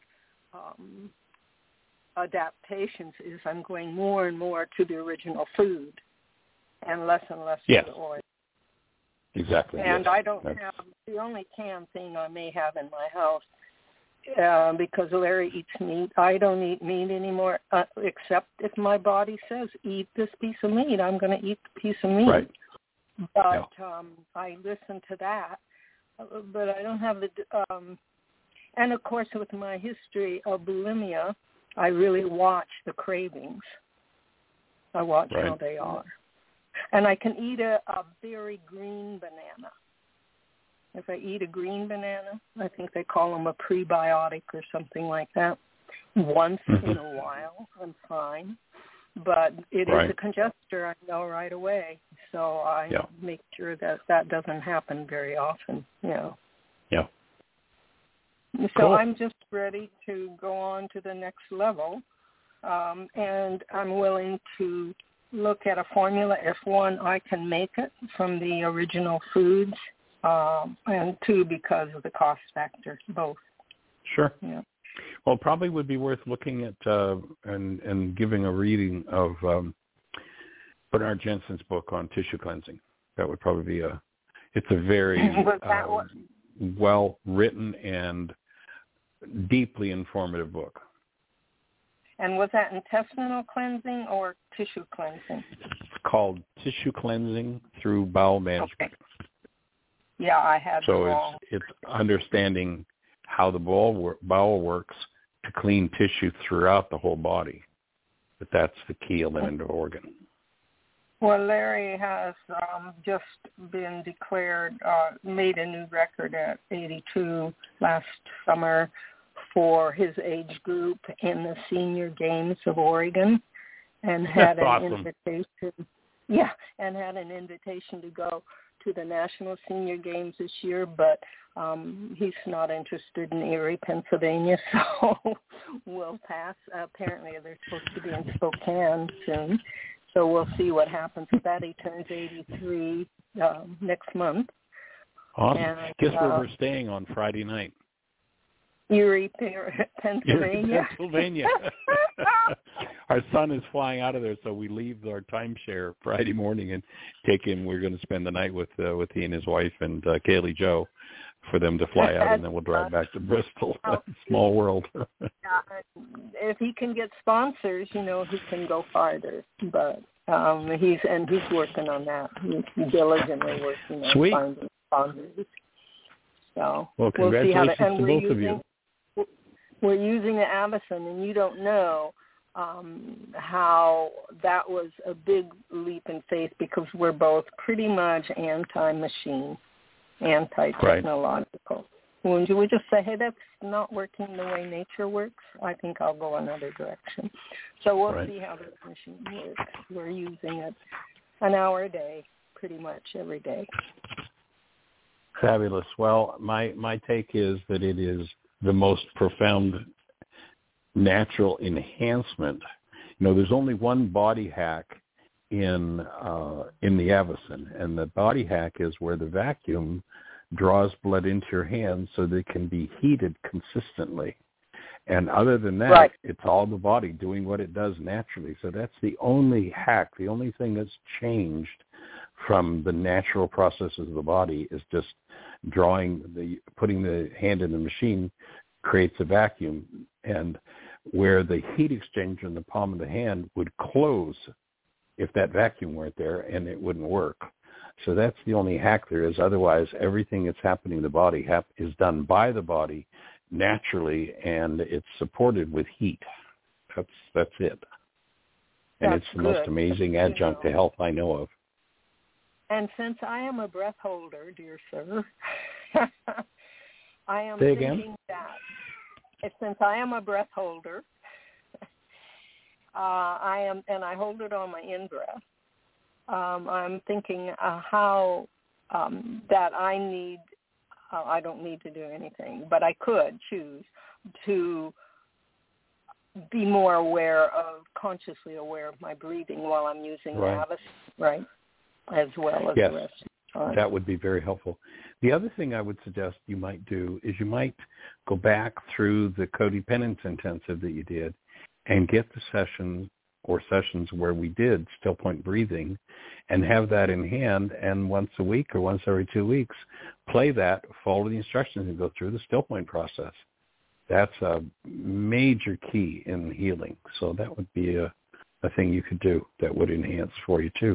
adaptations is I'm going more and more to the original food and less to the oil. Exactly. And I don't have, the only canned thing I may have in my house, because Larry eats meat, I don't eat meat anymore, except if my body says, eat this piece of meat, I'm going to eat the piece of meat. Right. But I listen to that, but I don't have the, and of course with my history of bulimia, I really watch the cravings. I watch how they are. And I can eat a very green banana. If I eat a green banana, I think they call them a prebiotic or something like that. Once in a while, I'm fine. But it is a congester, I know right away. So I make sure that doesn't happen very often, Yeah. So cool. I'm just ready to go on to the next level. And I'm willing to look at a formula, if one, I can make it from the original foods, and two, because of the cost factor, both. Sure. Yeah. Well, it probably would be worth looking at and giving a reading of Bernard Jensen's book on tissue cleansing. That would probably be it's a very well written and deeply informative book. And was that intestinal cleansing or tissue cleansing? It's called Tissue Cleansing Through Bowel Management. Okay. Yeah, I had So it's understanding how the bowel works to clean tissue throughout the whole body. But that's the key element of organ. Well, Larry has just been declared, made a new record at 82 last summer for his age group in the Senior Games of Oregon, and had invitation. Yeah, and had an invitation to go to the National Senior Games this year, but he's not interested in Erie, Pennsylvania, so we'll pass. Apparently they're supposed to be in Spokane soon, so we'll see what happens with that. He turns 83 next month. Awesome. And, guess where we're staying on Friday night? Erie, Pennsylvania. Pennsylvania. Our son is flying out of there, so we leave our timeshare Friday morning and take him. We're going to spend the night with he and his wife and Kaylee Joe for them to fly out, and then we'll drive back to Bristol. Small world. If he can get sponsors, he can go farther. But he's working on that. He's diligently working on finding sponsors. So well, congratulations we'll see to both of you. We're using the Avicen, and you don't know how that was a big leap in faith, because we're both pretty much anti-machine, anti-technological. When we just say, hey, that's not working the way nature works, I think I'll go another direction. So we'll see how this machine works. We're using it an hour a day, pretty much every day. Fabulous. Well, my take is that it is the most profound natural enhancement. There's only one body hack in the Avicen, and the body hack is where the vacuum draws blood into your hands so they can be heated consistently. And other than that, it's all the body doing what it does naturally. So that's the only hack. The only thing that's changed from the natural processes of the body is just putting the hand in the machine creates a vacuum, and where the heat exchanger in the palm of the hand would close if that vacuum weren't there, and it wouldn't work. So that's the only hack there is. Otherwise, everything that's happening in the body is done by the body naturally, and it's supported with heat. That's it. And it's the most amazing adjunct to health I know of. And since I am a breath holder, dear sir, I am Say thinking again? that since I am a breath holder, and I hold it on my in-breath, I'm thinking how that I don't need to do anything, but I could choose to be more consciously aware of my breathing while I'm using Navis, right, as well as the rest of the time. That would be very helpful. The other thing I would suggest you might do is you might go back through the Codependence Intensive that you did and get the sessions where we did still point breathing and have that in hand, and once a week or once every 2 weeks, play that, follow the instructions, and go through the still point process. That's a major key in healing. So that would be a thing you could do that would enhance for you too.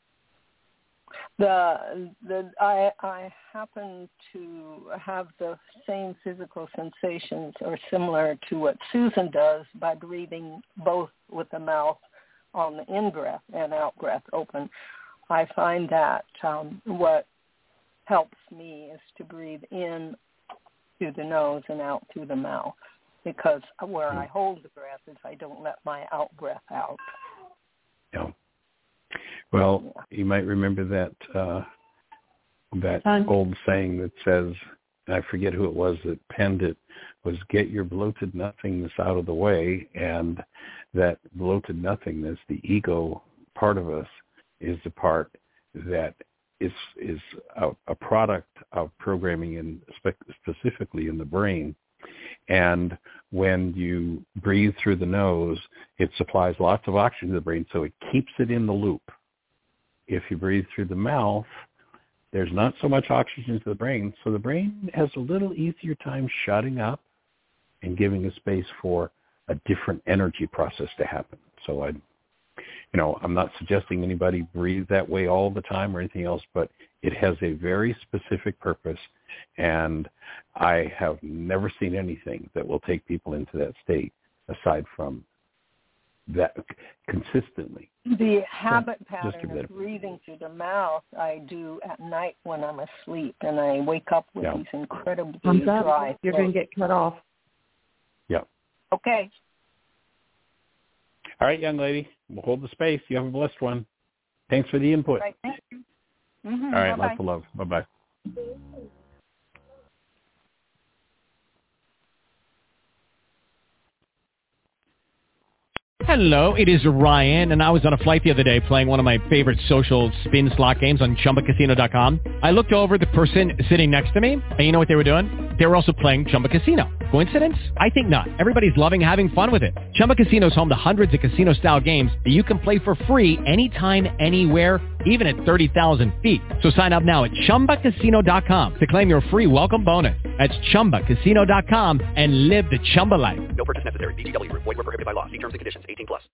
I happen to have the same physical sensations or similar to what Susan does by breathing both with the mouth on the in-breath and out-breath open. I find that what helps me is to breathe in through the nose and out through the mouth, because where I hold the breath is I don't let my out-breath out. Yeah. Well, you might remember that old saying that says, and I forget who it was that penned it, was get your bloated nothingness out of the way. And that bloated nothingness, the ego part of us, is the part that is a product of programming, and specifically in the brain. And when you breathe through the nose, it supplies lots of oxygen to the brain, so it keeps it in the loop. If you breathe through the mouth, there's not so much oxygen to the brain, so the brain has a little easier time shutting up and giving a space for a different energy process to happen. So I'm not suggesting anybody breathe that way all the time or anything else, but it has a very specific purpose, and I have never seen anything that will take people into that state aside from that consistently. The habit pattern of breathing through the mouth I do at night when I'm asleep, and I wake up with these incredibly dry. You're going to get cut off. Yeah. Okay. All right, young lady. We'll hold the space. You have a blessed one. Thanks for the input. Right, thank you. Mm-hmm. All right, bye-bye. Lots of love. Bye-bye. Hello, it is Ryan, and I was on a flight the other day playing one of my favorite social spin slot games on ChumbaCasino.com. I looked over at the person sitting next to me, and you know what they were doing? They were also playing Chumba Casino. Coincidence? I think not. Everybody's loving having fun with it. Chumba Casino is home to hundreds of casino-style games that you can play for free anytime, anywhere, even at 30,000 feet. So sign up now at ChumbaCasino.com to claim your free welcome bonus. That's ChumbaCasino.com and live the Chumba life. No purchase necessary. VGW. Void where prohibited by law. See terms and conditions. 18+.